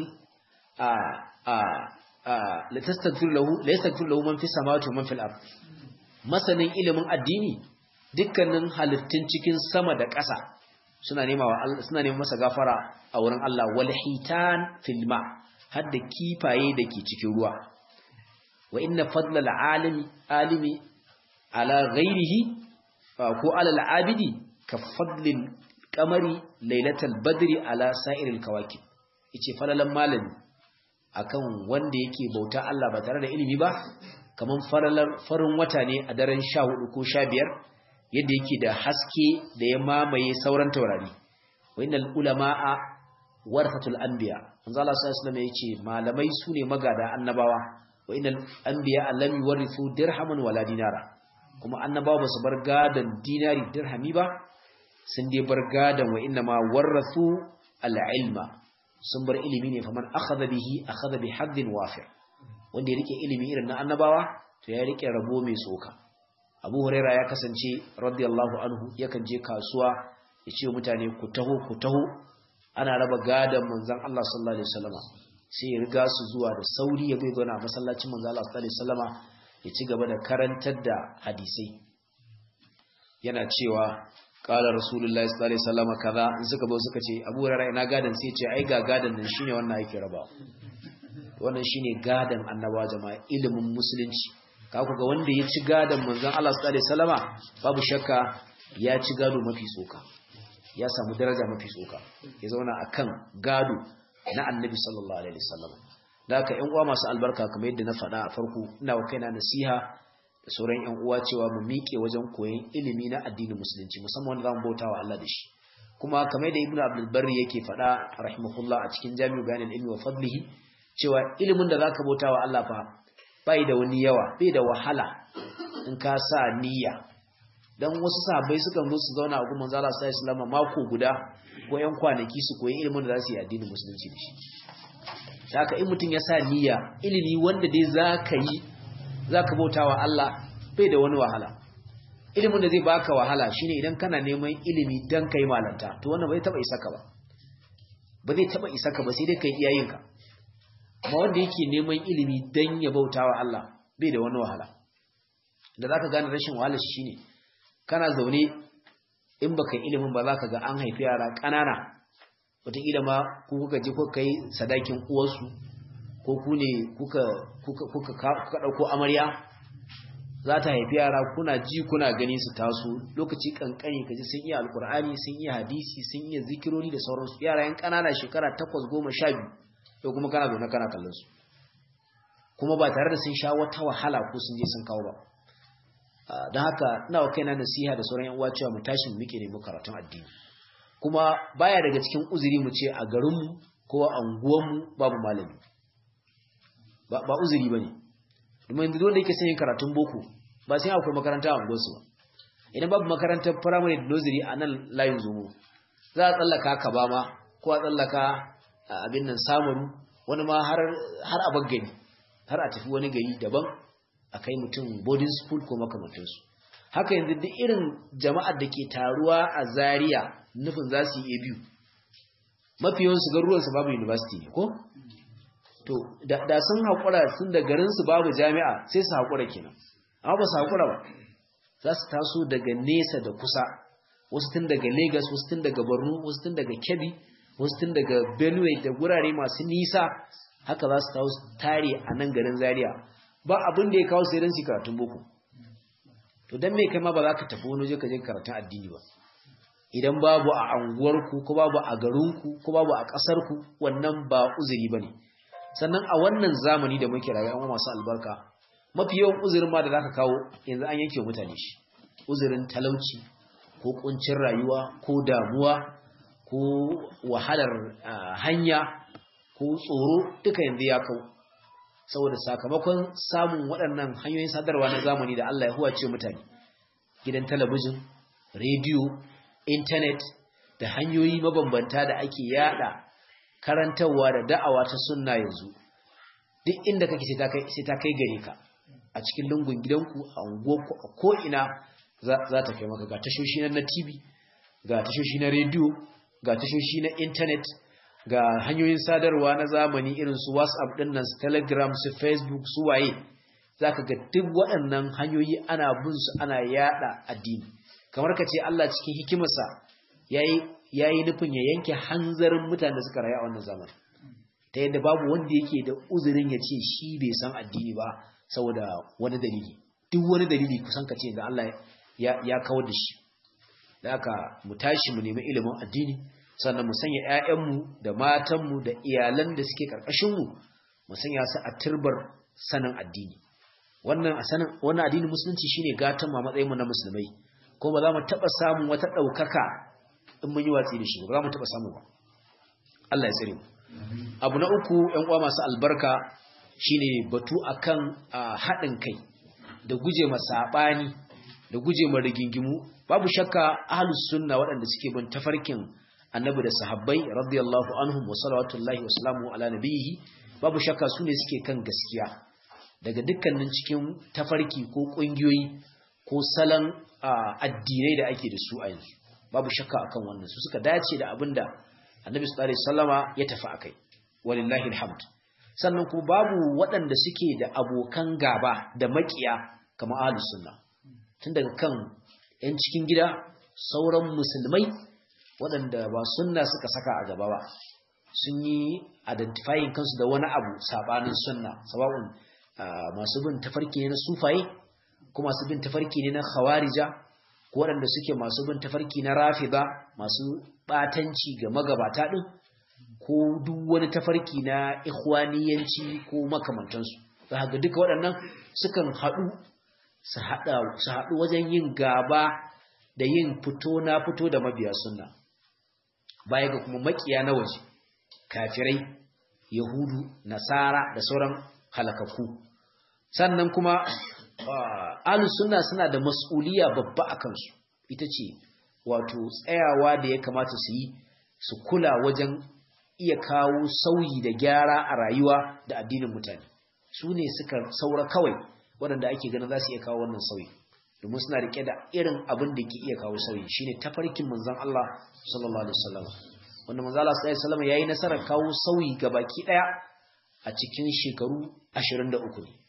la yastaghfiru lahu man fis samawati wa man fil ard masanin ilimin addini dukkanin halittun cikin sama da ƙasa suna neman masa gafara a wurin Allah wal hitan fil ma hadda kifaye dake cikin ruwa wa inna fadlal alimi ala ghairihi ko ala al-abidi ka fadlil qamari lailatal badri ala sa'iril kawakib yace falalan malami akan wanda yake bauta Allah ba tare da ilimi ba kaman farin wata ne a daren 14 ko 15 yadda yake da haske da ya mamaye sauran taurari wa innal ulamaa warathatul anbiya manzo Allah sallallahu alaihi wasallam yace malamai sune magada annabawa wa innal anbiya lam yuwarithu dirhaman wala dinara kuma annabawa basu bar gadan dinari dirhami ba sun dai bar gadan wa inna ma warathu al-ilma sun bar ilimi ne faman akhadha bi haddin wafir wanda ya rike ilimi irin na annabawa to ya rike rabo mai soka Abu Huraira ya kasance radiyallahu anhu yakan je kasuwa ya ce mutane ku taho ana raba gadan manzon Allah sallallahu alaihi wasallama sai ya riga su zuwa da sauri ya bai gona masallacin manzon Allah sallallahu alaihi wasallama ya ci gaba da karantar da hadisai yana cewa qala rasulullahi sallallahu alaihi wasallama kaza in suka ce Abu Huraira ina gadan sai ya ce ai ga gadan nan shine wannan yake raba wannan shine gadan annabawa jama'a ilimin musulunci kaku ga wanda ya ci gadon manzon Allah sallallahu alaihi wasallama babu shakka ya ci gado mafi tsoka ya samu daraja mafi tsoka ya zauna akan gado na annabi sallallahu alaihi wasallama da haka ƴan uwa masu albarka kamar yadda na faɗa a farko ina wa kaina nasiha da sauran ƴan uwa cewa mu miƙe wajen koyon ilimi na addinin musulunci musamman wanda zamu bautawa Allah da shi kuma kamar yadda Ibn Abdul Barri yake faɗa rahimahullah a cikin Jami'u Bayanil Ilmi wa Fadlihi cewa ilimin da zaka bautawa Allah fa bai da wani yawa bai da wahala in ka sa niyya dan wasu sahabbai sukan zo su zauna a gurin manzo Allah sallallahu alaihi wasallam mako guda ko yan kwanaki su koyi ilimin da za su yi addinin musulunci da shi haka in mutum ya sa niyya ilimi wanda dai zaka bautawa Allah bai da wani wahala ilimin da zai baka wahala shine idan kana neman ilimi dan kai malanta to wannan bai taba isaka ba sai dai kai iyayenka amma wanda yake neman ilimi dan ya bautawa Allah bai da wani wahala da zaka gane rashin wahala shine kana zaune in baka ilimin ba zaka ga an haifi yara kanana wataƙila ma ku kuka je kuka kai sadakin uwarsu ko ku ne kuka dauko amarya za ta haifi yara kuna ji kuna gani su taso lokaci kankani kaji sun iya alkur'ani sun iya hadisi sun iya zikirori da sauransu yara yan kanana shekara 8 10 12 to kuma kana zaune kana kallon su kuma ba tare da sun sha wata wahala ko sun je sun kawo ba don haka ina wa kaina nasiha da sauran yan uwa cewa mu tashi mu miƙe ne mu karatun addini kuma baya daga cikin uzuri mu ce a garinmu ko a unguwanmu babu malami ba uzuri bane domin duk wanda yake son yin karatun boko ba sai akwai makaranta a unguwarsu ba idan babu makarantar primary da nursery a nan layin zomo za a tsallaka kabama ko a tsallaka abin nan samun wani ma har a baggani har a tafi wani gari daban a kai mutum boarding school ko makamantansu haka yanzu duk irin jama'ar da ke taruwa a Zaria nufin za su yi biyu mafi yawan su garuruwansu babu university ne ko to da sun haƙura sun da garinsu babu jami'a sai su haƙura kenan amma ba su haƙura ba za su taso daga nesa da kusa wasu tun daga Lagos wasu tun daga Borno wasu tun daga Kebbi wasu tun daga Benue da gurare masu nisa haka za su taso tare a nan garin Zaria ba abin da ya kawo sai dan su karatun boko to dan me kai ma ba za ka tafi wani waje ka je karatun addini ba idan babu a anguwarku ko babu a garinku ko babu a ƙasarku wannan ba uzuri bane sannan a wannan zamani da muke rayuwa masu albarka mafi yawan uzurin ma da zaka kawo yanzu an yanke mutane shi uzurin talauci ko kuncin rayuwa ko damuwa ko wahalar hanya ko tsoro duka yanzu ya kau saboda sakamakon samun waɗannan hanyoyin sadarwa na zamani da Allah ya huwace mutane gidan talabijin, rediyo, intanet da hanyoyi mabambanta da ake yada karantarwa da da'awa ta sunna yanzu duk inda kake sai ta kai gare ka a cikin lungun gidanku a unguwarku a ko'ina za ta kai maka ga tashoshi na TV ga tashoshi na rediyo ga tashoshi na intanet ga hanyoyin sadarwa na zamani irin su WhatsApp din nan, su Telegram, su Facebook, su waye zaka ga duk waɗannan hanyoyi ana bin su ana yada addini kamar kace Allah cikin hikimarsa yayi nufin ya yanke hanzarin mutanen da suka rayu a wannan zamani ta yadda babu wanda yake da uzurin ya ce shi bai san addini ba saboda wani dalili duk wani dalili kusan kace da Allah ya kawar da shi da haka mu tashi mu nemi ilimin addini sannan mu sanya ƴaƴanmu da matanmu da iyalan da suke karkashin mu sanya su a turbar sanin addini wannan addinin musulunci shine gatan ma matsayin mu na musulmai ko ba za mu taba samun wata daukaka in mun yi watsi da shi ba za mu taba samu ba Allah ya tsare mu abu na uku ƴan uwa masu albarka shine batu akan haɗin kai da guje ma sabani da guje ma rigingimu babu shakka ahlus sunna waɗanda suke bin tafarkin annabi da sahabbai radiyallahu anhum wa salawatullahi wa salamu ala nabiyhi babu shakka su ne suke kan gaskiya daga dukkanin cikin tafarki ko kungiyoyi ko salon addinai da ake da su a yanzu babu shakka akan wannan su suka dace da abinda annabi sallallahu alaihi wasallama ya tafi akai walillahi alhamd sannan kuma babu waɗanda suke da abokan gaba da makiya kamar ahlus sunna tun daga kan yan cikin gida sauran musulmai waɗanda ba sunna suka saka a gaba ba sun yi identifying kansu da wani abu sabanin sunna sababin masu bin tafarki ne na sufaye ko masu bin tafarki ne na khawarija ko waɗanda suke masu bin tafarki na rafida masu batanci ga magabata din ko duk wani tafarki na ikhwaniyanci ko makamantansu za ga duka waɗannan sukan haɗu su haɗu wajen yin gaba da yin fito na fito da mabiya sunna baya ga kuma makiya na waje kafirai yahudu nasara da sauran halakaku sannan kuma ahlus sunna suna da mas'uliya babba akan su ita ce wato tsayawa da ya kamata su yi su kula wajen iya kawo sauyi da gyara a rayuwa da addinin mutane su ne suka saura kawai waɗanda ake ganin za su iya kawo wannan sauyi domin suna rike da irin abin da ke iya kawo sauyi shine tafarkin manzon Allah sallallahu alaihi wasallam wanda manzon Allah sallallahu alaihi wasallam yayi nasarar kawo sauyi gabaki daya a cikin shekaru 23 ne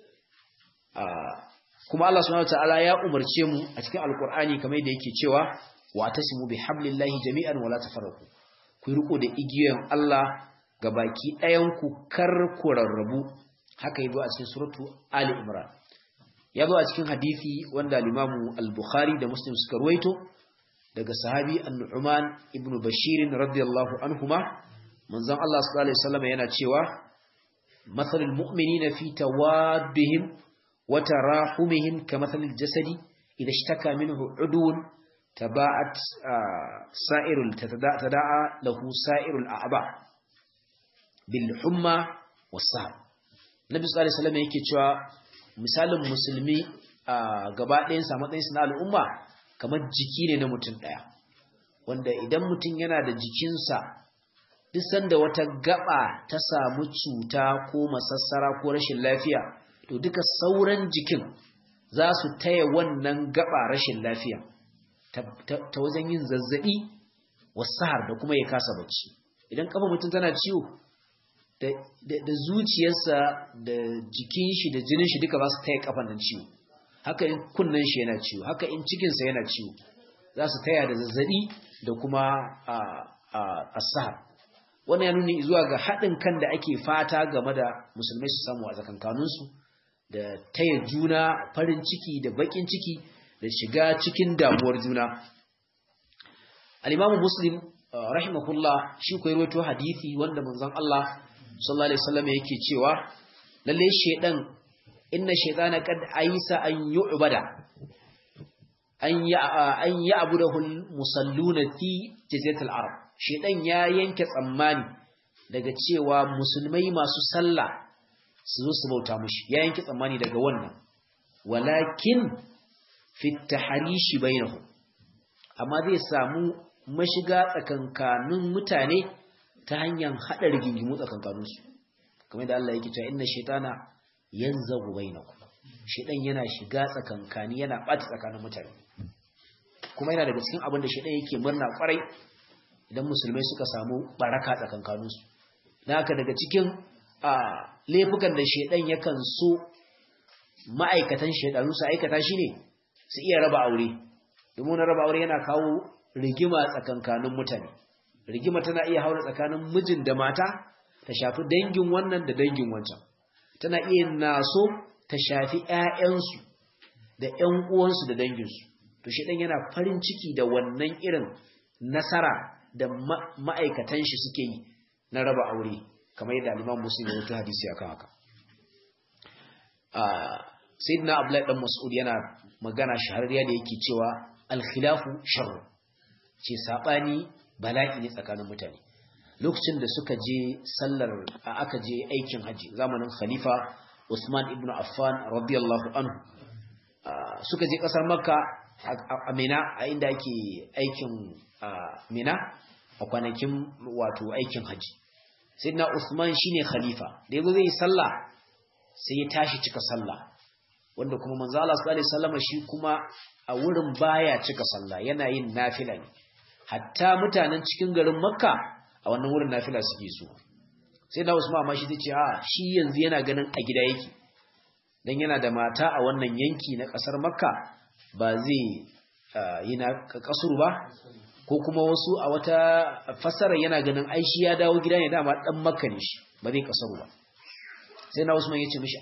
kuma Allah subhanahu wataala ya umarce mu a cikin alqur'ani kamar yadda yake cewa wa tasimu bihablillahi jami'an wala tafarraqu ku riko da igiyan Allah gabaki dayan ku kar ku rarrabu haka yazo a cikin suratu ali imran ya zo a cikin hadisi wanda al-Imam al-Bukhari da Muslim suka ruwaito daga sahabi An-Nu'man ibn Bashir radiyallahu anhuma manzon Allah sallallahu alaihi wasallam yana cewa mathalul mu'minina fi tawaddihim wa tarahumihim kamathalil jasadi idha ishtaka minhu 'udwun taba'at tada'a lahu sa'irul a'ba bil humma was-sahab Nabi sallallahu alaihi wasallam yake cewa misalin musulmi a gaba ɗayansa matsayinsa na al'umma kamar jiki ne na mutum ɗaya wanda idan mutum yana da jikinsa duk sanda wata gaba ta samu cuta ko masassara ko rashin lafiya to duka sauran jikin za su taya wannan gaba rashin lafiya ta wajen yin zazzaɓi wasahar da kuma ya kasa bacci idan kafa mutum tana ciwo da zuciyarsa da jikin shi da jinin shi duka ba su taya kafan nan ciwo haka in kunnen shi yana ciwo haka in cikinsa yana ciwo za su taya da zazzabi da kuma asahar wannan ya nuni zuwa ga haɗin kan da ake fata game da musulmai su samu a tsakankaninsu da taya juna farin ciki da baƙin ciki da shiga cikin damuwar juna al-Imam Muslim rahimahullah shi ko rawaito hadisi wanda manzon Allah sallallahu alaihi wasallam yake cewa lalle shedan inna shaytana qad aisa an yu'bada an ya'budahu al-musalluna fi jaziratil arab shedan ya yanke tsammani daga cewa musulmai masu sallah su zo su bauta mushi ya yanke tsammani daga wannan walakin fi tahrishi bainahum amma zai samu mashiga tsakankanin mutane ta hanyar hada rigingimu tsakankaninsu kamar da Allah yake cewa inna shaytana yanzagu bainakum shaytan yana shiga tsakankani yana bata tsakanin mutane kuma yana daga cikin abin da shaytan yake murna kwarai idan musulmai suka samu baraka tsakankaninsu dan haka daga cikin laifukan da shaytan yakan so ma'aikatan shaydanu su aikata shine su iya raba aure domin raba aure yana kawo rigima tsakankanin mutane rigima tana iya haura tsakanin mijin da mata ta shafi dangin wannan da dangin wancan tana iya naso ta shafi ƴaƴansu da ƴan uwansu da danginsu to shedan yana farin ciki da wannan irin nasara da ma'aikatan shi suke yi na raba aure kamar yadda Imam Muslim ya rubuta hadisi akan haka Sayyidina Abdullah dan Mas'ud yana magana shahararriya da yake cewa al-khilafu sharr ce sabani bala'i ne tsakanin mutane lokacin da suka je sallar aka je aikin haji zamanin khalifa Usman ibn Affan radiyallahu anhu suka je kasar Makka a Mina a inda ake aikin Mina a kwanakin wato aikin haji sayyidina Usman shine khalifa da yazo zai sallah sai ya tashi cika sallah wanda kuma manzo Allah sallallahu alaihi wasallam shi kuma a wurin baya cika sallah yana yin nafila ne hatta mutanen cikin garin Makka a wannan wurin nafila suke so sai da Usman amma shi tace shi yanzu yana ganin a gida yake dan yana da mata a wannan yanki na kasar Makka ba zai yi na kasuru ba ko kuma wasu a wata fasara yana ganin ai shi ya dawo gida ne dama dan Makka ne shi ba zai kasuru ba sai na Usman yace mishi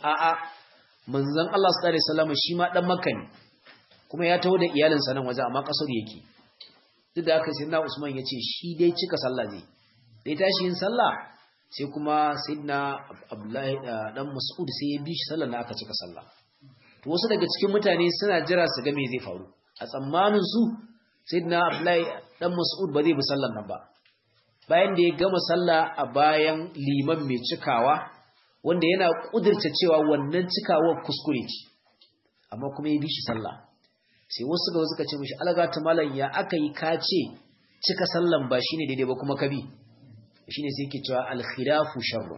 manzon Allah sallallahu alaihi wasallam shi ma dan Makka ne kuma ya taho da iyalinsa nan waje amma kasuru yake duk da haka sai na Usman yace shi dai cika sallah zai dai tashi yin sallah sai kuma sayyidina Abdullahi dan Mas'ud sai ya bi shi sallar da aka cika sallah to wasu daga cikin mutane suna jira su ga me zai faru a tsammanin su sayyidina Abdullahi dan Mas'ud ba zai bi sallar nan ba bayan da ya gama sallah a bayan liman mai cikawa wanda yana kudirce cewa wannan cikawar kuskure ce amma kuma ya bi shi sallah sai wasu ga suka ce mishi algatu malam ya aka yi kace cika sallan ba shine daidai ba kuma kabi shine sai yake cewa al-khilafu sharr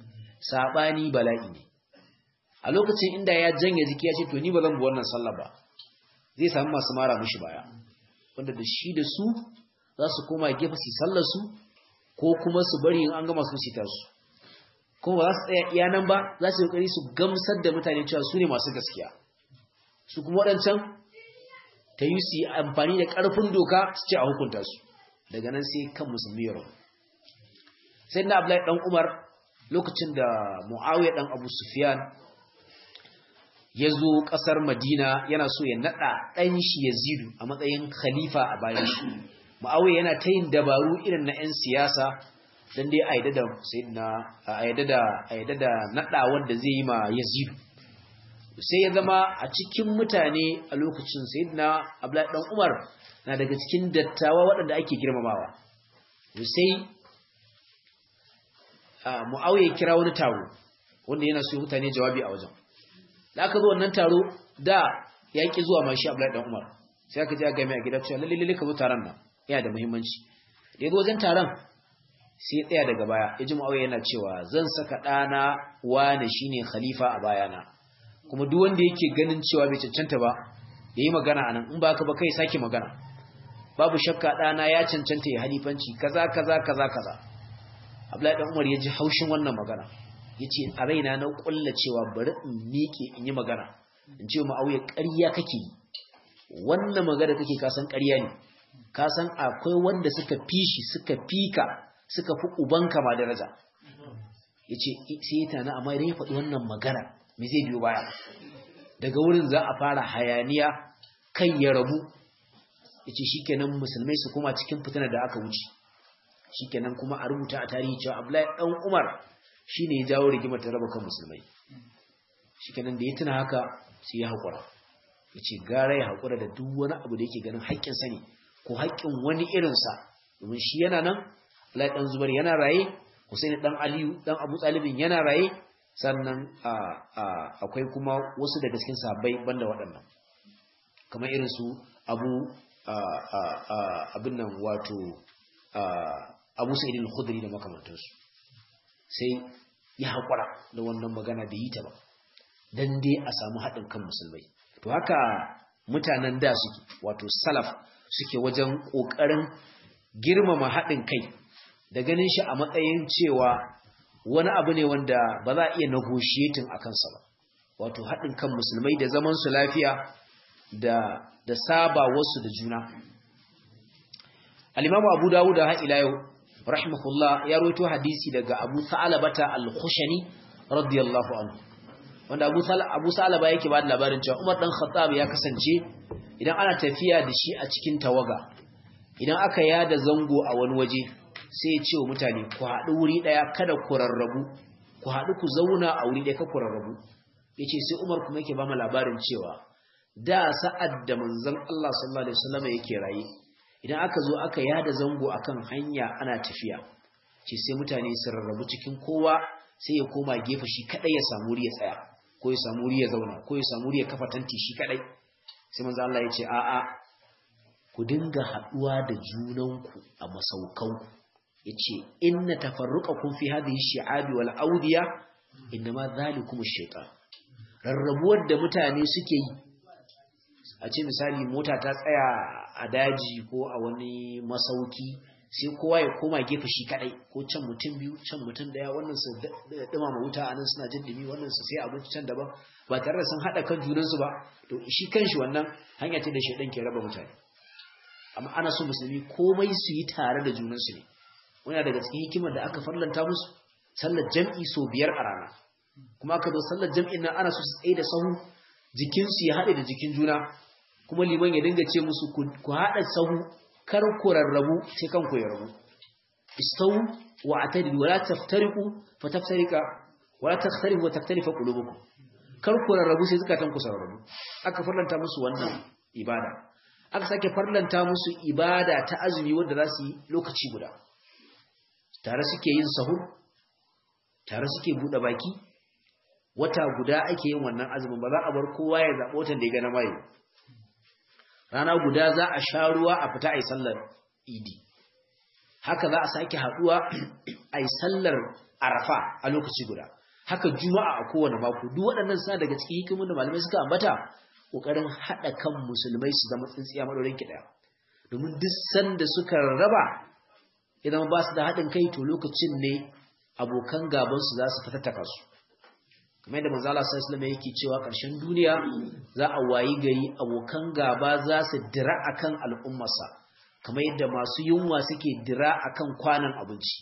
sabani bala'i ne a lokacin inda ya janye jiki ya ce to ni ba zan bi wannan sallah ba zai samu masu mara mishi baya wanda da shi da su za su koma gefe su sallar su ko kuma su bari in an gama su sita su kuma ba za su tsaya iya nan ba za su yi kokari su gamsar da mutane cewa su ne masu gaskiya su kuma waɗancan ta yi su yi amfani da ƙarfin doka su ce a hukunta su daga nan sai kan musulmi yaro sai na Abdullahi dan Umar lokacin da Muawiya dan Abu Sufyan ya zo ƙasar Madina yana so ya naɗa ɗan shi Yazidu a matsayin khalifa a bayan shi Muawiya yana ta yin dabaru irin na 'yan siyasa dan dai a yadda da naɗa wanda zai yi ma Yazidu sai ya zama a cikin mutane a lokacin sayyidina Abdullahi dan Umar na daga cikin dattawa waɗanda ake girmamawa sai Muawiya kira wani taro wanda yana so mutane jawabi a wajen da aka zo wannan taro da ya ki zuwa mashi Abdullahi dan Umar sai aka ji ga mai a gida cewa lalle ka zo taron nan yana da muhimmanci da yazo wajen taron sai ya tsaya daga baya ya ji Muawiya yana cewa zan saka ɗana wani shine khalifa a bayana kuma duk wanda yake ganin cewa bai cancanta ba yayi magana anan in ba ka ba kai sake magana babu shakka ɗana ya cancanta ya halifanci kaza Abdullahi dan Umar ya ji haushin wannan magana yace a raina na kulla cewa bari in miƙe in yi magana in ce Muawiya ƙarya kake wannan magana kake ka san ƙarya ne ka san akwai wanda suka fishi suka fika suka fi ubanka ma daraja yace sai ya tana amma idan ya faɗi wannan magana me zai biyo baya daga wurin za a fara hayaniya kai ya rabu yace shikenan musulmai su koma cikin fitinar da aka wuce shikenan kuma a rubuta a tarihi cewa Abdullahi dan Umar shine ya jawo rigimar ta raba kan musulmai shikenan da ya tuna haka sai ya hakura yace gara ya hakura da duk wani abu da yake ganin haƙƙin sa ne ko haƙƙin wani irin sa domin shi yana nan Abdullahi dan Zubair yana raye Husaini dan Aliyu dan Abu Talib yana raye, sannan akwai kuma wasu daga cikin sahabbai banda waɗannan kamar irin su abin nan wato Abu Sa'id al-Khudri da makamantansu. Sai ya haƙura da wannan magana da yi ta ba dan dai a samu haɗin kan musulmai. To haka mutanen da suke, wato salaf suke wajen ƙoƙarin girmama haɗin kai da ganin shi a matsayin cewa wani abu ne wanda ba za a iya negotiating a kansa ba, wato haɗin kan musulmai da zaman su lafiya da saba wasu da juna. Al-Imam Abu Dawud ha ila yau rahimahullah ya rawaito hadisi daga Abu Sa'labata al-Khushani radiyallahu anhu, wanda Abu Sa'laba yake ba da labarin cewa Umar dan Khattab ya kasance idan ana tafiya da shi a cikin tawaga, idan aka yada zango a wani waje sai ya ce wa mutane ku haɗu wuri ɗaya kada ku rarrabu, ku haɗu ku zauna a wuri ɗaya kada ku rarrabu. Yace sai Umar kuma yake ba mu labarin cewa da sa'ad da manzon Allah sallallahu alaihi wasallam yake raye, idan aka zo aka yada zango akan hanya ana tafiya, ce sai mutane su rarrabu cikin kowa sai ya koma gefe shi kadai ya samu wuri ya tsaya, ko ya samu wuri ya zauna, ko ya samu wuri ya kafa tanti shi kadai. Sai manzo Allah ya ce a'a, ku dinga haduwa da junanku a masaukanku. Yace inna tafarruqakum fi hadhihi shi'abi wal awdiya inma dhalikum ash-shaytan. Rarrabuwar da mutane suke yi, a ce misali mota ta tsaya a daji ko a wani masauki, sai kowa ya koma gefe shi kadai, ko can mutum biyu can mutum daya, wannan su dumama wuta anan suna jin dumi, wannan su sai abinci can daban, ba tare da sun hada kan junansu ba. To shi kanshi wannan hanya ce da shedan ke raba mutane. Amma ana so musulmi komai su yi tare da junansu ne. Wani daga cikin hikimar da aka farlanta musu sallar jam'i so 5 a rana, kuma aka zo sallar jam'in nan ana so su tsaye da sahu, jikinsu ya haɗe da jikin juna, kuma liman ya dinga ce musu ku haɗa sahu, kar ku rarrabu sai kanku ya rabu. Istawu wa atadilu wala taftariqu fataftarika wala takhtalifu wa taktalifa qulubukum. Kar ku rarrabu sai zakatan ku sarrabu. Aka farlanta musu wannan ibada. Aka sake farlanta musu ibada ta azumi wanda za su yi lokaci guda. Tare suke yin sahur, tare suke bude baki. Wata guda ake yin wannan azumin, ba za a bar kowa ya zaɓi watan da ya gana mai. Rana guda za a sha ruwa a fita a yi sallar idi. Haka za a sake haɗuwa a yi sallar arafa a lokaci guda. Haka juma'a a kowane mako. Duk waɗannan suna daga cikin hikimun da malamai suka ambata, ƙoƙarin haɗa kan musulmai su zama tsintsiya maɗaurin ki ɗaya. Domin duk sanda suka rarraba, idan ba su da haɗin kai, to lokacin ne abokan gabansu za su fatattaka su. Kamar yadda manzo Allah sallallahu alaihi wasallam yake cewa ƙarshen duniya za a wayi gari abokan gaba za su dira akan al'ummarsa, kamar yadda masu yunwa suke dira akan kwanan abinci.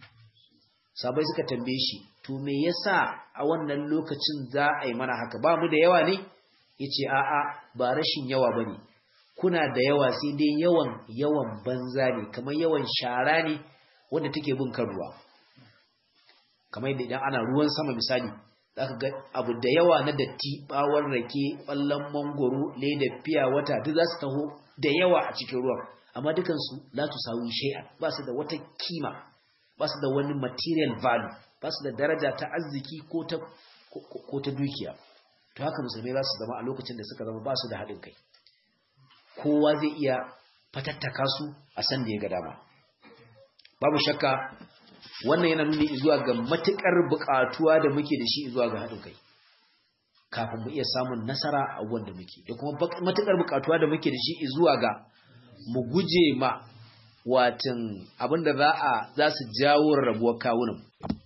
Sabai suka tambaye shi, to me yasa a wannan lokacin za a yi mana haka? Ba mu da yawa ne? Yace a'a, ba rashin yawa bane. Kuna da yawa, sai dai yawan banza ne, kamar yawan shara ne wanda take bin kan ruwa. Kamar yadda idan ana ruwan sama misali, zaka ga abu da yawa na datti, bawon rake, ballan mangoro, leda fiya wata, duk za su taho da yawa a cikin ruwan, amma dukan su la tusawi shay'an, ba su da wata kima, ba su da wani material value, ba su da daraja ta arziki ko ta dukiya. To haka musulmai za su zama a lokacin da suka zama ba su da haɗin kai. Kowa zai iya fatattaka su a san da ya ga dama. Babu shakka wannan yana nuni zuwa ga matukar buƙatuwa da muke da shi zuwa ga haɗin kai kafin mu iya samun nasara a wanda muke, da kuma matukar buƙatuwa da muke da shi zuwa ga mu guje ma watan abinda za su jawo rabuwar kawunan.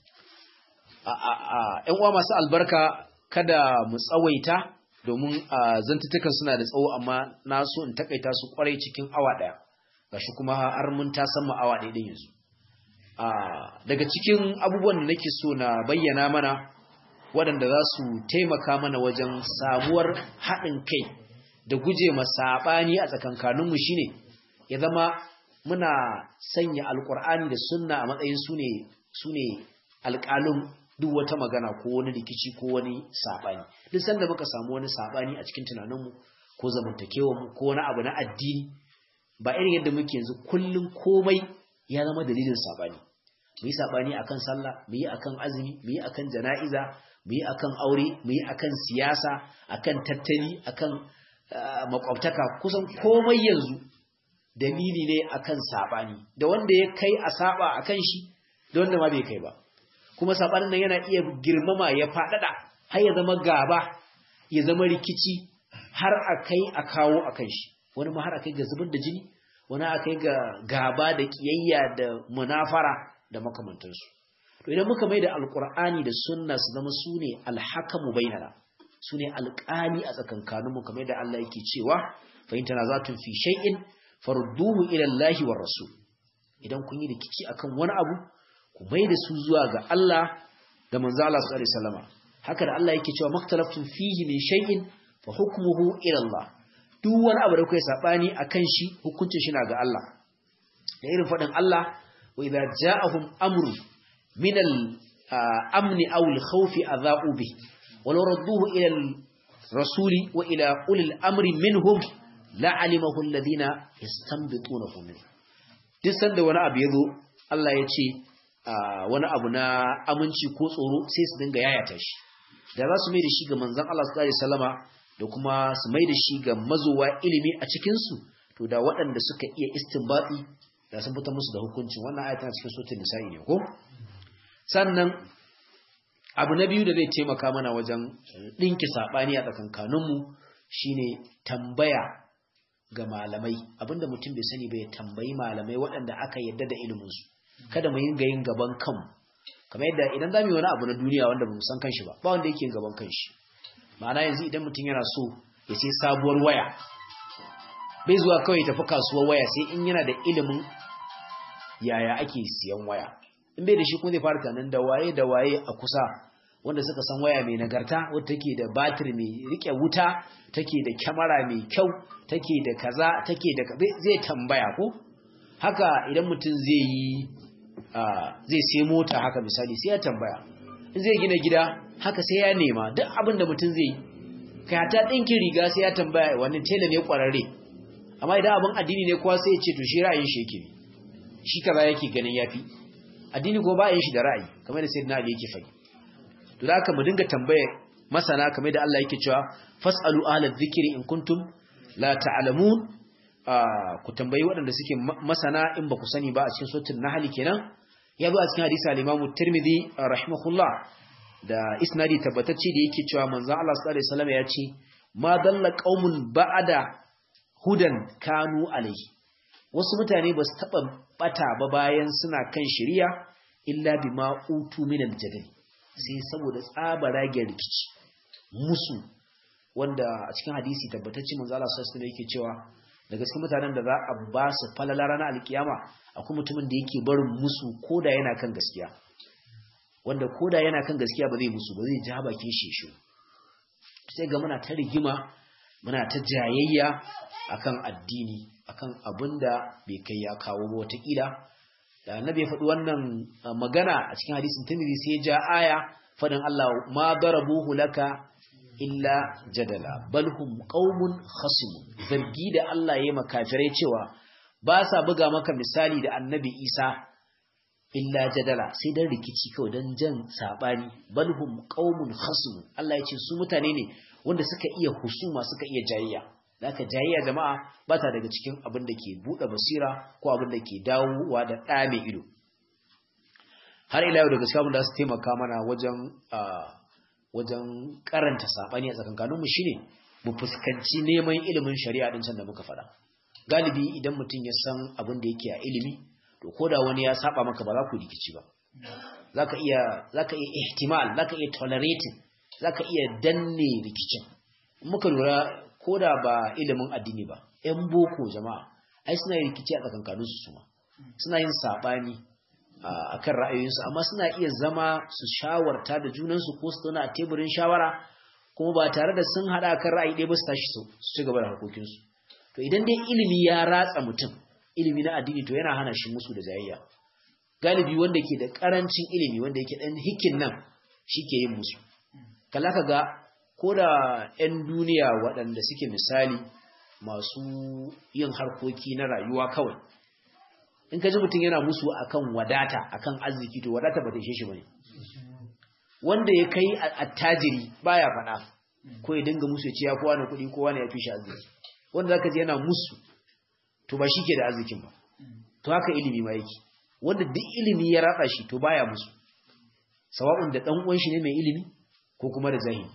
‘Yan uwa masu albarka, kada mu tsawaita domin zantutukan suna da tsawo, amma na so in takaita su kwarai cikin awa ɗaya, gashi kuma har mun ta sama awa ɗaya ɗin yanzu. Daga cikin abubuwan da nake so na bayyana mana waɗanda za su taimaka mana wajen samuwar haɗin kai da guje ma saɓani a tsakankaninmu shine ya zama muna sanya alƙur'ani da sunna a matsayin su ne alƙalin duk wata magana ko wani rikici ko wani saɓani. Duk sanda muka samu wani saɓani a cikin tunaninmu ko zamantakewarmu ko wani abu na addini, ba irin yadda muke yanzu kullum komai ya zama dalilin saɓani. mu yi sabani akan sallah, mu yi akan azumi, mu yi akan jana'iza, mu yi akan aure, mu yi akan siyasa, akan tattali, akan makwabtaka, kusan komai yanzu dalili ne akan sabani, da wanda ya kai a saba akan shi da wanda ma bai kai ba. Kuma sabanin nan yana iya girmama ya fadada har ya zama gaba, ya zama rikici, har a kai a kawo akan shi, wani ma har a kai ga zubar da jini, wani a kai ga gaba da kiyayya da munafara da makamantansu. To idan muka mai da alqur'ani da sunna su zama sune alhakamu bainana, sune alqani a tsakankaninmu, kamar da Allah yake cewa fa in tanazatun fi shay'in farudduhu ila Allahi war rasul. Idan kun yi rikici akan wani abu, ku mai da su zuwa ga Allah da manzo Allah sallallahu alaihi wasallam. Haka da Allah yake cewa maktalaftum fihi min shay'in fa hukmuhu ila Allah. Duk wani abu da kuke sabani akan shi, hukuncin shi na ga Allah. Da irin fadin Allah, wa idza ja'ahum amrun min al-amn aw al-khawf adha'u bi wa law radduhu ila al-rasuli wa ila ulil amri minhum la'alimahu alladhina yastanbitunahu min. Duk sanda wani abu yazo, Allah ya ce wani abu na aminci ko tsoro, sai su dinga yayata shi. Da za su mai da shi ga manzon Allah sallallahu alaihi wasallama, da kuma su mai da shi ga mazowa ilimi a cikin su, to da waɗanda suka iya istinbati da sun fitar musu da hukuncin. Wannan ayata na cikin suratul nisa'i ne ko? Sannan abu na biyu da zai taimaka mana wajen dinki sabani a tsakankaninmu shine tambaya ga malamai. Abinda mutum bai sani bai tambayi malamai waɗanda aka yarda da ilimin su. Kada mu yinga yin gaban kanmu, kamar yadda idan zamu yi wani abu na duniya wanda bamu san kanshi ba wanda yake yin gaban kanshi. Ma'ana yanzu idan mutum yana so ya sai sabuwar waya, bai zuwa kawai tafi kasuwar waya sai in yana da ilimin yaya ake siyan waya. In bai da shi kuma zai fara tunanin da waye a kusa wanda suka san waya mai nagarta, wadda take da batir mai rike wuta, take da kyamara mai kyau, take da kaza, take da zai tambaya ko. Haka idan mutum zai sai mota, haka misali, sai ya tambaya. In zai gina gida, haka sai ya nema. Duk abin da mutum zai kai, ta ɗinkin riga sai ya tambaya wannan tela ne ƙwararre. Amma idan abin addini ne, kowa sai ya ce to shi ra'ayin shi yake ne, shi kaza yake ganin yafi. Addini ko ba yin shi da ra'ayi, kamar da sayyidina Ali yake faɗi. To da haka mu dinga tambaye masana, kamar da Allah yake cewa fasalu ahla dhikri in kuntum la ta'lamun. Ku tambayi waɗanda suke masana in ba ku sani ba, a cikin suratul Nahl kenan. Ya zo a cikin hadisi al-Imam Tirmidhi rahimahullah da isnadi tabbatacce da yake cewa manzo Allah sallallahu alaihi wasallam ya ce ma dalla qaumun ba'da hudan kanu alaihi. Wasu mutane ba su taba bata ba bayan suna kan shari'a illa bima utu min al-jadal, sai saboda tsabaragen rikici, musu, wanda a cikin hadisi tabbatacce manzo Allah sallallahu alaihi wasallam yake cewa daga cikin mutanen da za a ba su falala ranar alkiyama akwai mutumin da yake barin musu koda yana kan gaskiya, wanda koda yana kan gaskiya ba zai musu ba, zai ja bakin shi. Sai ga muna ta rigima, muna ta jayayya akan addini, akan abinda bai kai ya kawo ba. Wataƙila da annabi ya faɗi wannan magana a cikin hadisin Tirmidhi, sai ya ja aya faɗin Allah, ma darabuhu laka illa jadala bal hum qaumun khasimun. Zargi da Allah ya makafirai cewa ba sa buga maka misali da annabi Isa illa jadala, sai dan rikici kawai, dan jan sabani. Bal hum qaumun khasimun, Allah ya ce su mutane ne wanda suka iya husuma, suka iya jayayya. Haka jayayya jama'a ba ta daga cikin abin da ke bude basira ko abin da ke dawowa da ɗa mai ido. Har ila yau daga cikin abin da su taimaka mana wajen karanta sabani a tsakankaninmu shine mu fuskanci neman ilimin shari'a din can da muka faɗa. Galibi idan mutum ya san abin da yake a ilimi, to koda wani ya saba maka ba za ku rikici ba. Zaka iya ihtimal, zaka iya tolerating, zaka iya danne rikicin. Muka lura koda ba ilimin addini ba, ƴan boko jama'a ai suna yin rikici a tsakankaninsu su ma. Suna yin sabani akan ra'ayoyinsu, amma suna iya zama su shawarta da junansu ko su zauna a teburin shawara, kuma ba tare da sun hada kan ra'ayi ɗaya ba su tashi su ci gaba da harkokinsu. To idan dai ilimi ya ratsa mutum, ilimi na addini, to yana hana shi musu da jayayya. Galibi wanda ke da karancin ilimi, wanda yake dan hikin nan, shi ke yin musu. Kalla ka ga ko da 'yan duniya waɗanda suke misali masu yin harkoki na rayuwa kawai, in ka ji mutum yana musu akan wadata akan arziki to wadata ba ta ishe shi bane wanda ya kai attajiri baya fada ko ya dinga musu ya ce ya kowa na kuɗi kowa ne ya fi shi arziki wanda zaka ji yana musu to ba shi ke da arzikin ba to haka ilimi ma yake wanda duk ilimi ya ratsa shi to baya musu sawa'un da dan uwan shi ne mai ilimi ko kuma da zahiri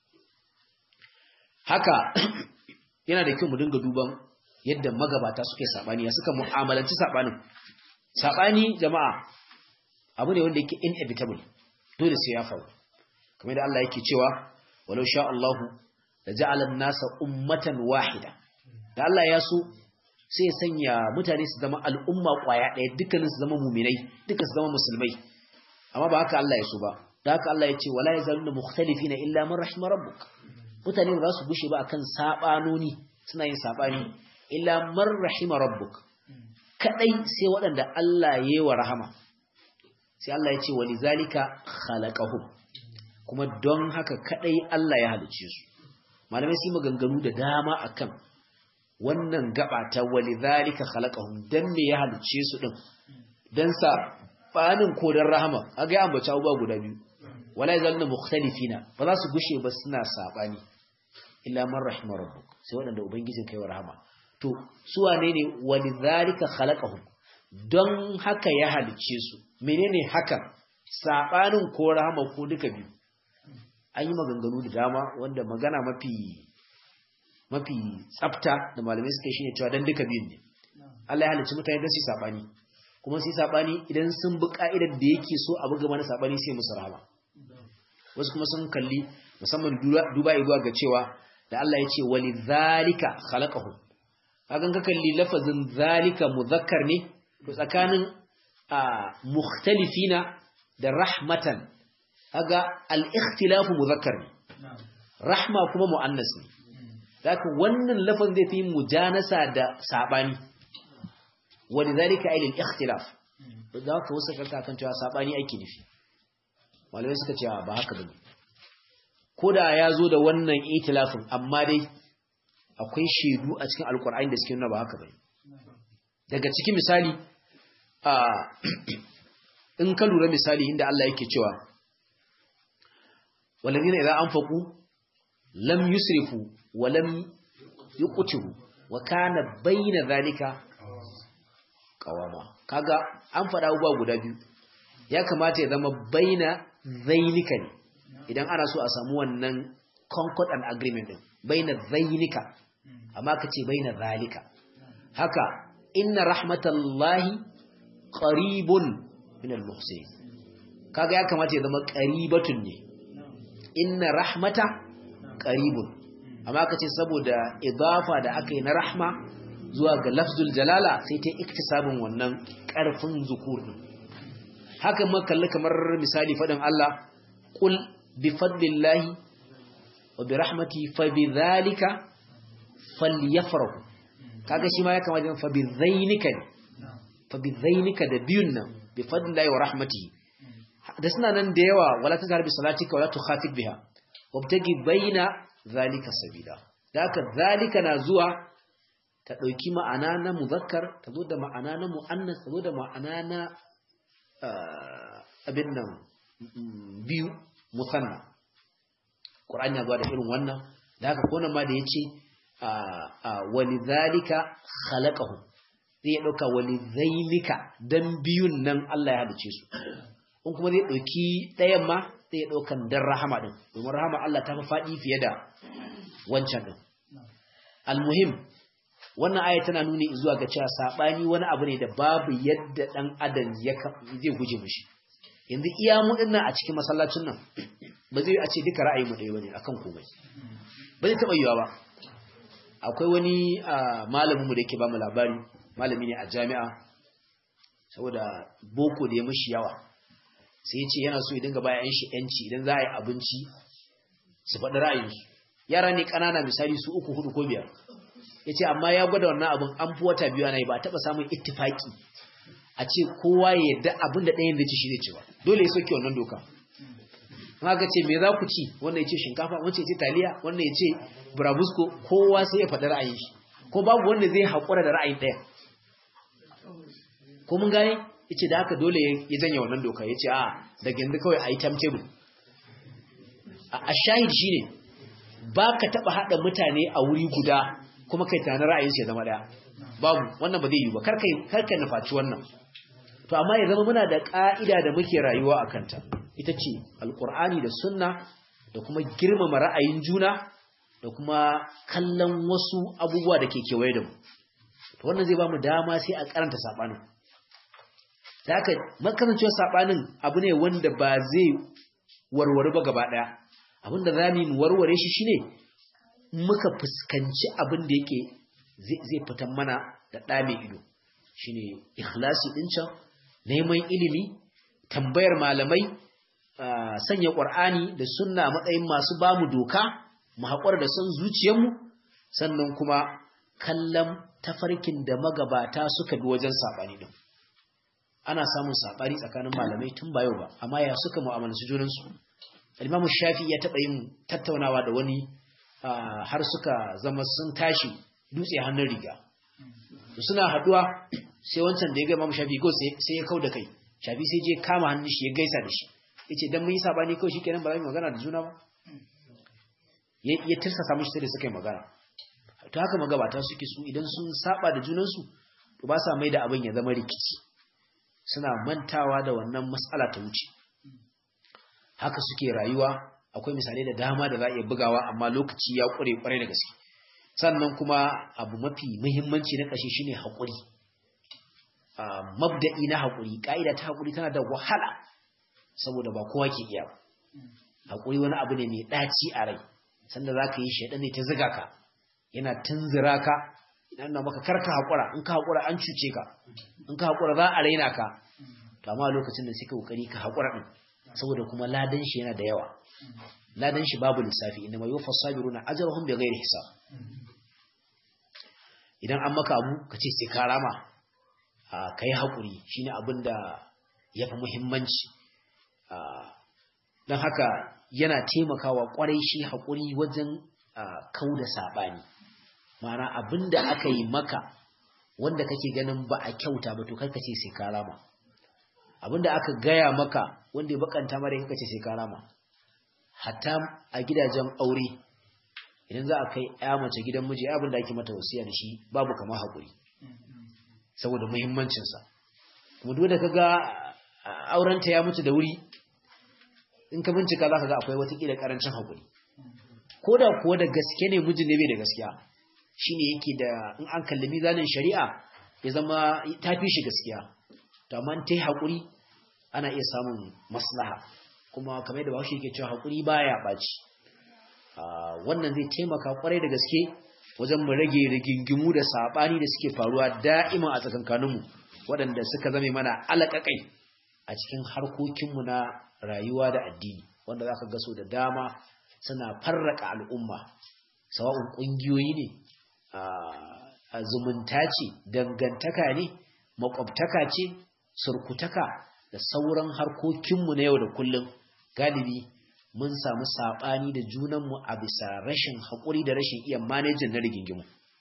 haka yana da kyau mu dinga duban yadda magabata suke sabani ya suka mu'amalanci sabani jama'a abu ne wanda yake inevitable dole sai ya faru kamar da Allah yake cewa walau sha Allah la ja'ala an-nasa ummatan wahida da Allah ya so sai ya sanya mutane su zama al'umma kwaya ɗaya dukkanin su zama mu'minai dukkan su zama musulmai amma ba haka Allah ya so ba da haka Allah ya ce wala yazaluna mukhtalifina illa man rahima rabbuk mutane ba su gushe ba akan sabanoni suna yin sabani illa man rahima rabbuk kadai sai waɗanda Allah yayi wa rahama sai Allah ya ce walizalika khalaqahum kuma don haka kadai Allah ya halice su malamai sai maganganu da dama akan wannan gaba ta walizalika khalaqahum dan me ya halice su din dan sa banin kodan rahama kaga ya ambaci abubuwa guda biyu wala yazalna mukhtalifina ba za su gushe ba suna sabani illa man rahima rabbuk sai wadanda ubangijin kai wa rahama to su wane ne walizalika khalaqahum don haka ya halice su menene haka sabanin ko rahama ko duka biyu an yi maganganu da dama wanda magana mafi tsafta da malamai suka shine cewa dan duka biyun ne Allah ya halicci mutane da su sabani kuma su sabani idan sun bi ka'idar da yake so a buga mana sabani sai musu rahama wasu kuma sun kalli musamman duba zuwa ga cewa da Allah ya ce walizalika khalaqahum kagan ka kalli lafazin zalika muzakkar ne to tsakanin mukhtalifina da rahmatan kaga al-ikhtilafu muzakkar ne rahma kuma muannas ne zaka wannan lafazin zai fi mujanasa da sabani walidhalika ay al-ikhtilaf zaka wasu kalta kan cewa sabani ake nufi malamai suka ce ba haka bane koda ya zo da wannan itilafin amma dai akwai shaidu a cikin alkur'ani da suke nuna ba haka bane daga cikin misali in ka lura misali inda Allah yake cewa walladina idza anfaqu lam yusrifu wa lam yuqtiru wa kana bayna zalika qawama kaga an fada uba guda biyu ya kamata ya zama bayna zainika ne idan ana so a samu wannan concord and agreement din bayna zainika amma kace bayna zalika haka inna rahmatallahi qaribun min al-muhsinin kaga ya kamata ya zama qaribatun ne inna rahmata qaribun amma kace saboda idafa da aka yi na rahma zuwa ga lafzul jalala sai ta iktisabin wannan karfin zukur din haka mun kalli kamar misali fadin Allah qul bi fadlillahi wa bi rahmatihi fa bi dhalika falyafrahu kaga shi ma ya kamata fa bi zainika fa bi zainika da biyun nan bi fadlillahi wa rahmatihi da suna nan da yawa wala tazhar bi salatika wala tukhafit biha wabtagi baina zalika sabila daka zalika na zuwa ta dauki ma'ana na muzakkar ta zo da ma'ana na muannas ta zo da ma'ana na abin nan biyu musanna Qur'ani ya ba da irin wannan da haka ko nan ma da yace walidhalika khalaqahu zai dauka walidhailika dan biyun nan Allah ya hadace su in kuma zai dauki dayan ma zai daukan dan rahama din domin rahama Allah ta fi fadi fiye da wancan din almuhim wannan aya tana nuni zuwa ga cewa sabani wani abu ne da babu yadda dan adam zai guje mishi yanzu iya mu dinnan a cikin masallacin nan ba zai a ce duka ra'ayi mu ɗaya bane akan komai ba zai taba yiwa ba akwai wani malamin mu da yake ba mu labari malami ne a jami'a saboda boko da ya mishi yawa sai ya ce yana so ya dinga bayan shi yanci idan za a yi abinci su faɗi ra'ayinsu yara ne ƙanana misali su 3 4 ko 5 ya ce amma ya gwada wannan abin an fi wata biyu ana yi ba taɓa samun ittifaki a ce kowa ya yadda abin da ɗayan da ci shi ne cewa dole ya soke wannan doka haka ce me za ku ci wannan ya ce shinkafa wancan ya ce taliya wannan ya ce burabusko kowa sai ya faɗi ra'ayin shi ko babu wanda zai haƙura da ra'ayin ɗaya ko mun gane yace da haka dole ya janye wannan doka yace daga yanzu kawai ayi timetable a shahid shine baka taba hada mutane a wuri guda kuma kai tana ra'ayin su ya zama daya babu wannan ba zai yi ba karkai nufaci wannan to amma ya zama muna da ka'ida da muke rayuwa akan ta ita ce alqur'ani da sunna da kuma girmama ra'ayin juna da kuma kallon wasu abubuwa da ke kewaye da mu to wannan zai ba mu dama sai a karanta sabanin da haka makasancewar sabanin abu ne wanda ba zai warware ba gaba daya abinda zamu mu warware shi shine muka fuskanci abin da yake zai fitan mana da ɗa mai ido shine ikhlasi din can neman ilimi tambayar malamai sanya Qur'ani da sunna matsayin masu bamu doka mu haƙura da son zuciyarmu sannan kuma kallon tafarkin da magabata suka bi wajen sabani din ana samun sabani tsakanin malamai tun ba yau ba amma ya suka mu'amalanci junansu Imam Shafi'i ya taɓa yin tattaunawa da wani har suka zama sun tashi dutse hannun riga suna haduwa sai wancan da ya ga Imam Shafi'i ko sai ya kauda kai Shafi'i sai je kama hannun shi ya gaisa da shi yace dan mun yi sabani kawai shikenan ba za mu magana da juna ba ya tirsasa mishi sai da suka yi magana to haka magabata suke su idan sun saba da junansu to ba sa mai da abin ya zama rikici suna mantawa da wannan mas'ala ta wuce haka suke rayuwa akwai misalai da dama da za a iya bugawa amma lokaci ya ƙure ƙwarai da gaske sannan kuma abu mafi muhimmanci na ƙarshe shine haƙuri mabda'i na haƙuri ƙa'ida ta haƙuri tana da wahala saboda ba kowa ke iya ba haƙuri wani abu ne mai ɗaci a rai sanda za ka yi shaidan ne ta ziga ka yana tunzura ka idan na maka karka haƙura in ka haƙura an cuce ka in ka haƙura za a raina ka to amma lokacin da sai ka ƙoƙari ka haƙura ɗin saboda kuma ladan shi yana da yawa ladan shi babu lissafi inna ma yuwaffas sabiruna ajrahum bighairi hisab idan an maka abu kace sai ka rama kai hakuri shine abin da yafi muhimmanci dan haka yana taimakawa kwarai shi hakuri wajen kauda sabani ma'ana abinda aka yi maka wanda kake ganin ba a kyauta ba to karka ce sai ka rama abinda aka gaya maka wanda ya bakanta mare kaka ce sai ka rama hatta a gidajen aure idan za a kai ya mace gidan miji abin da ake mata wasiya da shi babu kamar hakuri saboda muhimmancin sa kuma duk da kaga aurenta ya mutu da wuri in ka bincika zaka ga akwai wata kila karancin hakuri koda kuwa da gaske ne mijin ne bai da gaskiya shine yake da in an kalli mizanin shari'a ya zama tafi shi gaskiya to amma tai hakuri ana iya samun maslaha kuma kamar yadda Bahaushe yake cewa hakuri baya baci wannan zai taimaka kwarai da gaske wajen mu rage rigingimu da sabani da suke faruwa da'ima a tsakankaninmu waɗanda suka zame mana alaƙaƙai a cikin harkokinmu na rayuwa da addini wanda zaka ga so da dama suna farraka al'umma sawa'un ƙungiyoyi ne a zumunta ce dangantaka ne makwabtaka ce surkutaka da sauran harkokinmu na yau da kullum galibi mun samu saɓani da junanmu a bisa rashin haƙuri da rashin iya manajin na rigingimu.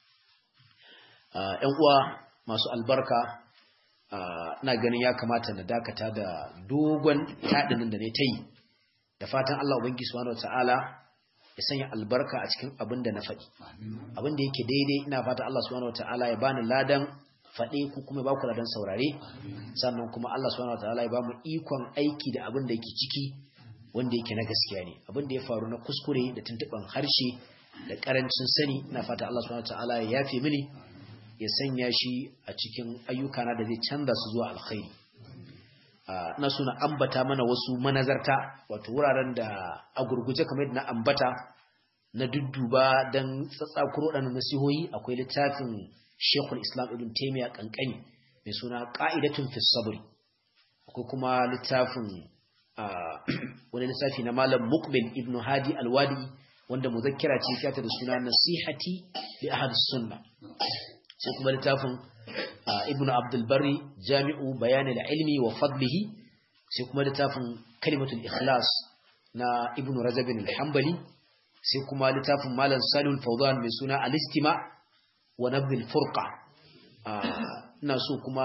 ‘Yan uwa masu albarka na ganin ya kamata na dakata da dogon taɗinin da ne ta yi da fatan Allah Ubangiji Subhanahu wata'ala ya sanya albarka a cikin abin da na faɗi. Abin da yake daidai ina fata Allah Subhanahu wata'ala ya bani ladan faɗe ku kuma ba ku ladan saurare sannan kuma Allah Subhanahu wata'ala ya ba mu ikon aiki da abin da yake ciki wanda yake na gaskiya ne abin da ya faru na kuskure da tuntuban harshe da karancin sani ina fata Allah subhanahu wataala ya yafe mini ya sanya shi a cikin ayyukana da zai canza su zuwa alkhairi ina so na ambata mana wasu manazarta wato wuraren da a gurguje kamar yadda na ambata na dudduba dan tsatsakuro dan nasihohi akwai littafin Sheikhul Islam Ibn Taymiyyah kankani mai suna Qa'idatun fi Sabr akwai kuma littafin wani lissafi na Malam Muqbil Ibn Hadi Al-Wadi wanda muzakkira ce fiyata da suna Nasihati li Ahli Sunna sai kuma littafin Ibn Abdul Barri Jami'u Bayan al-Ilmi wa Fadlihi sai kuma littafin Kalimatul Ikhlas na Ibn Rajab al-Hanbali sai kuma littafin Malam Salih Fawzan mai suna Al-Istima wa Nabdh al-Furqa ina so kuma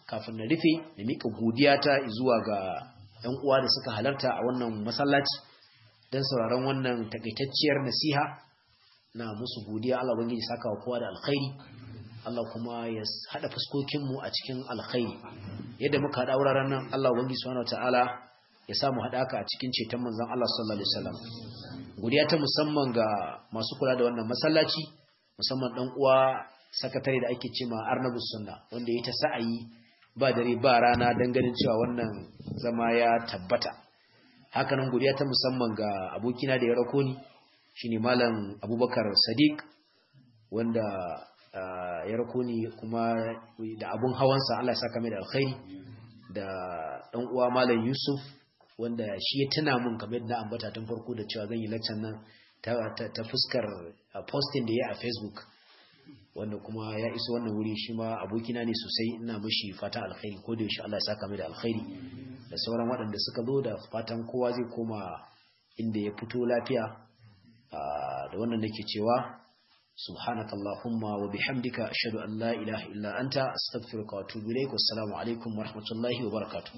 kafin na rufe da mika godiya ta zuwa ga ɗan uwa da suka halarta a wannan masallaci don sauraron wannan takaitacciyar nasiha. Na musu godiya, Allah ubangiji saka wa kowa da alkhairi, Allah kuma ya hada fuskokin mu a cikin alkhairi yadda muka hada wuraren nan. Allah ubangiji subhanahu wataala ya samu hada ka a cikin ceton manzon Allah sallallahu alaihi wasallam. Godiya ta musamman ga masu kula da wannan masallaci, musamman dan uwa sakatare da ake cewa Arnabus Sunna, wanda ya ta sa'ayi ba dare ba rana dan ganin cewa wannan zama ya tabbata. Hakanan godiya ta musamman ga abokina da ya rako ni, shine Malam Abubakar Sadiq, wanda ya rako ni kuma da abun hawansa, Allah ya saka mai da alkhairi, da dan uwa Malam Yusuf, wanda shi ya tuna mun kamar da ambata tun farko da cewa zan yi lecture nan ta fuskar posting da ya a Facebook, wanda kuma ya iso wannan wuri. shi ma abokina ne sosai, ina mishi fata alkhairi ko da yaushe, Allah ya saka mai da alkhairi, da sauran waɗanda suka zo, da fatan kowa zai koma inda ya fito lafiya. Da wannan nake cewa subhanakallahumma wa bihamdika ashhadu an la ilaha illa anta astaghfiruka wa atubu ilaik. Wassalamu alaikum wa rahmatullahi wa barakatuh.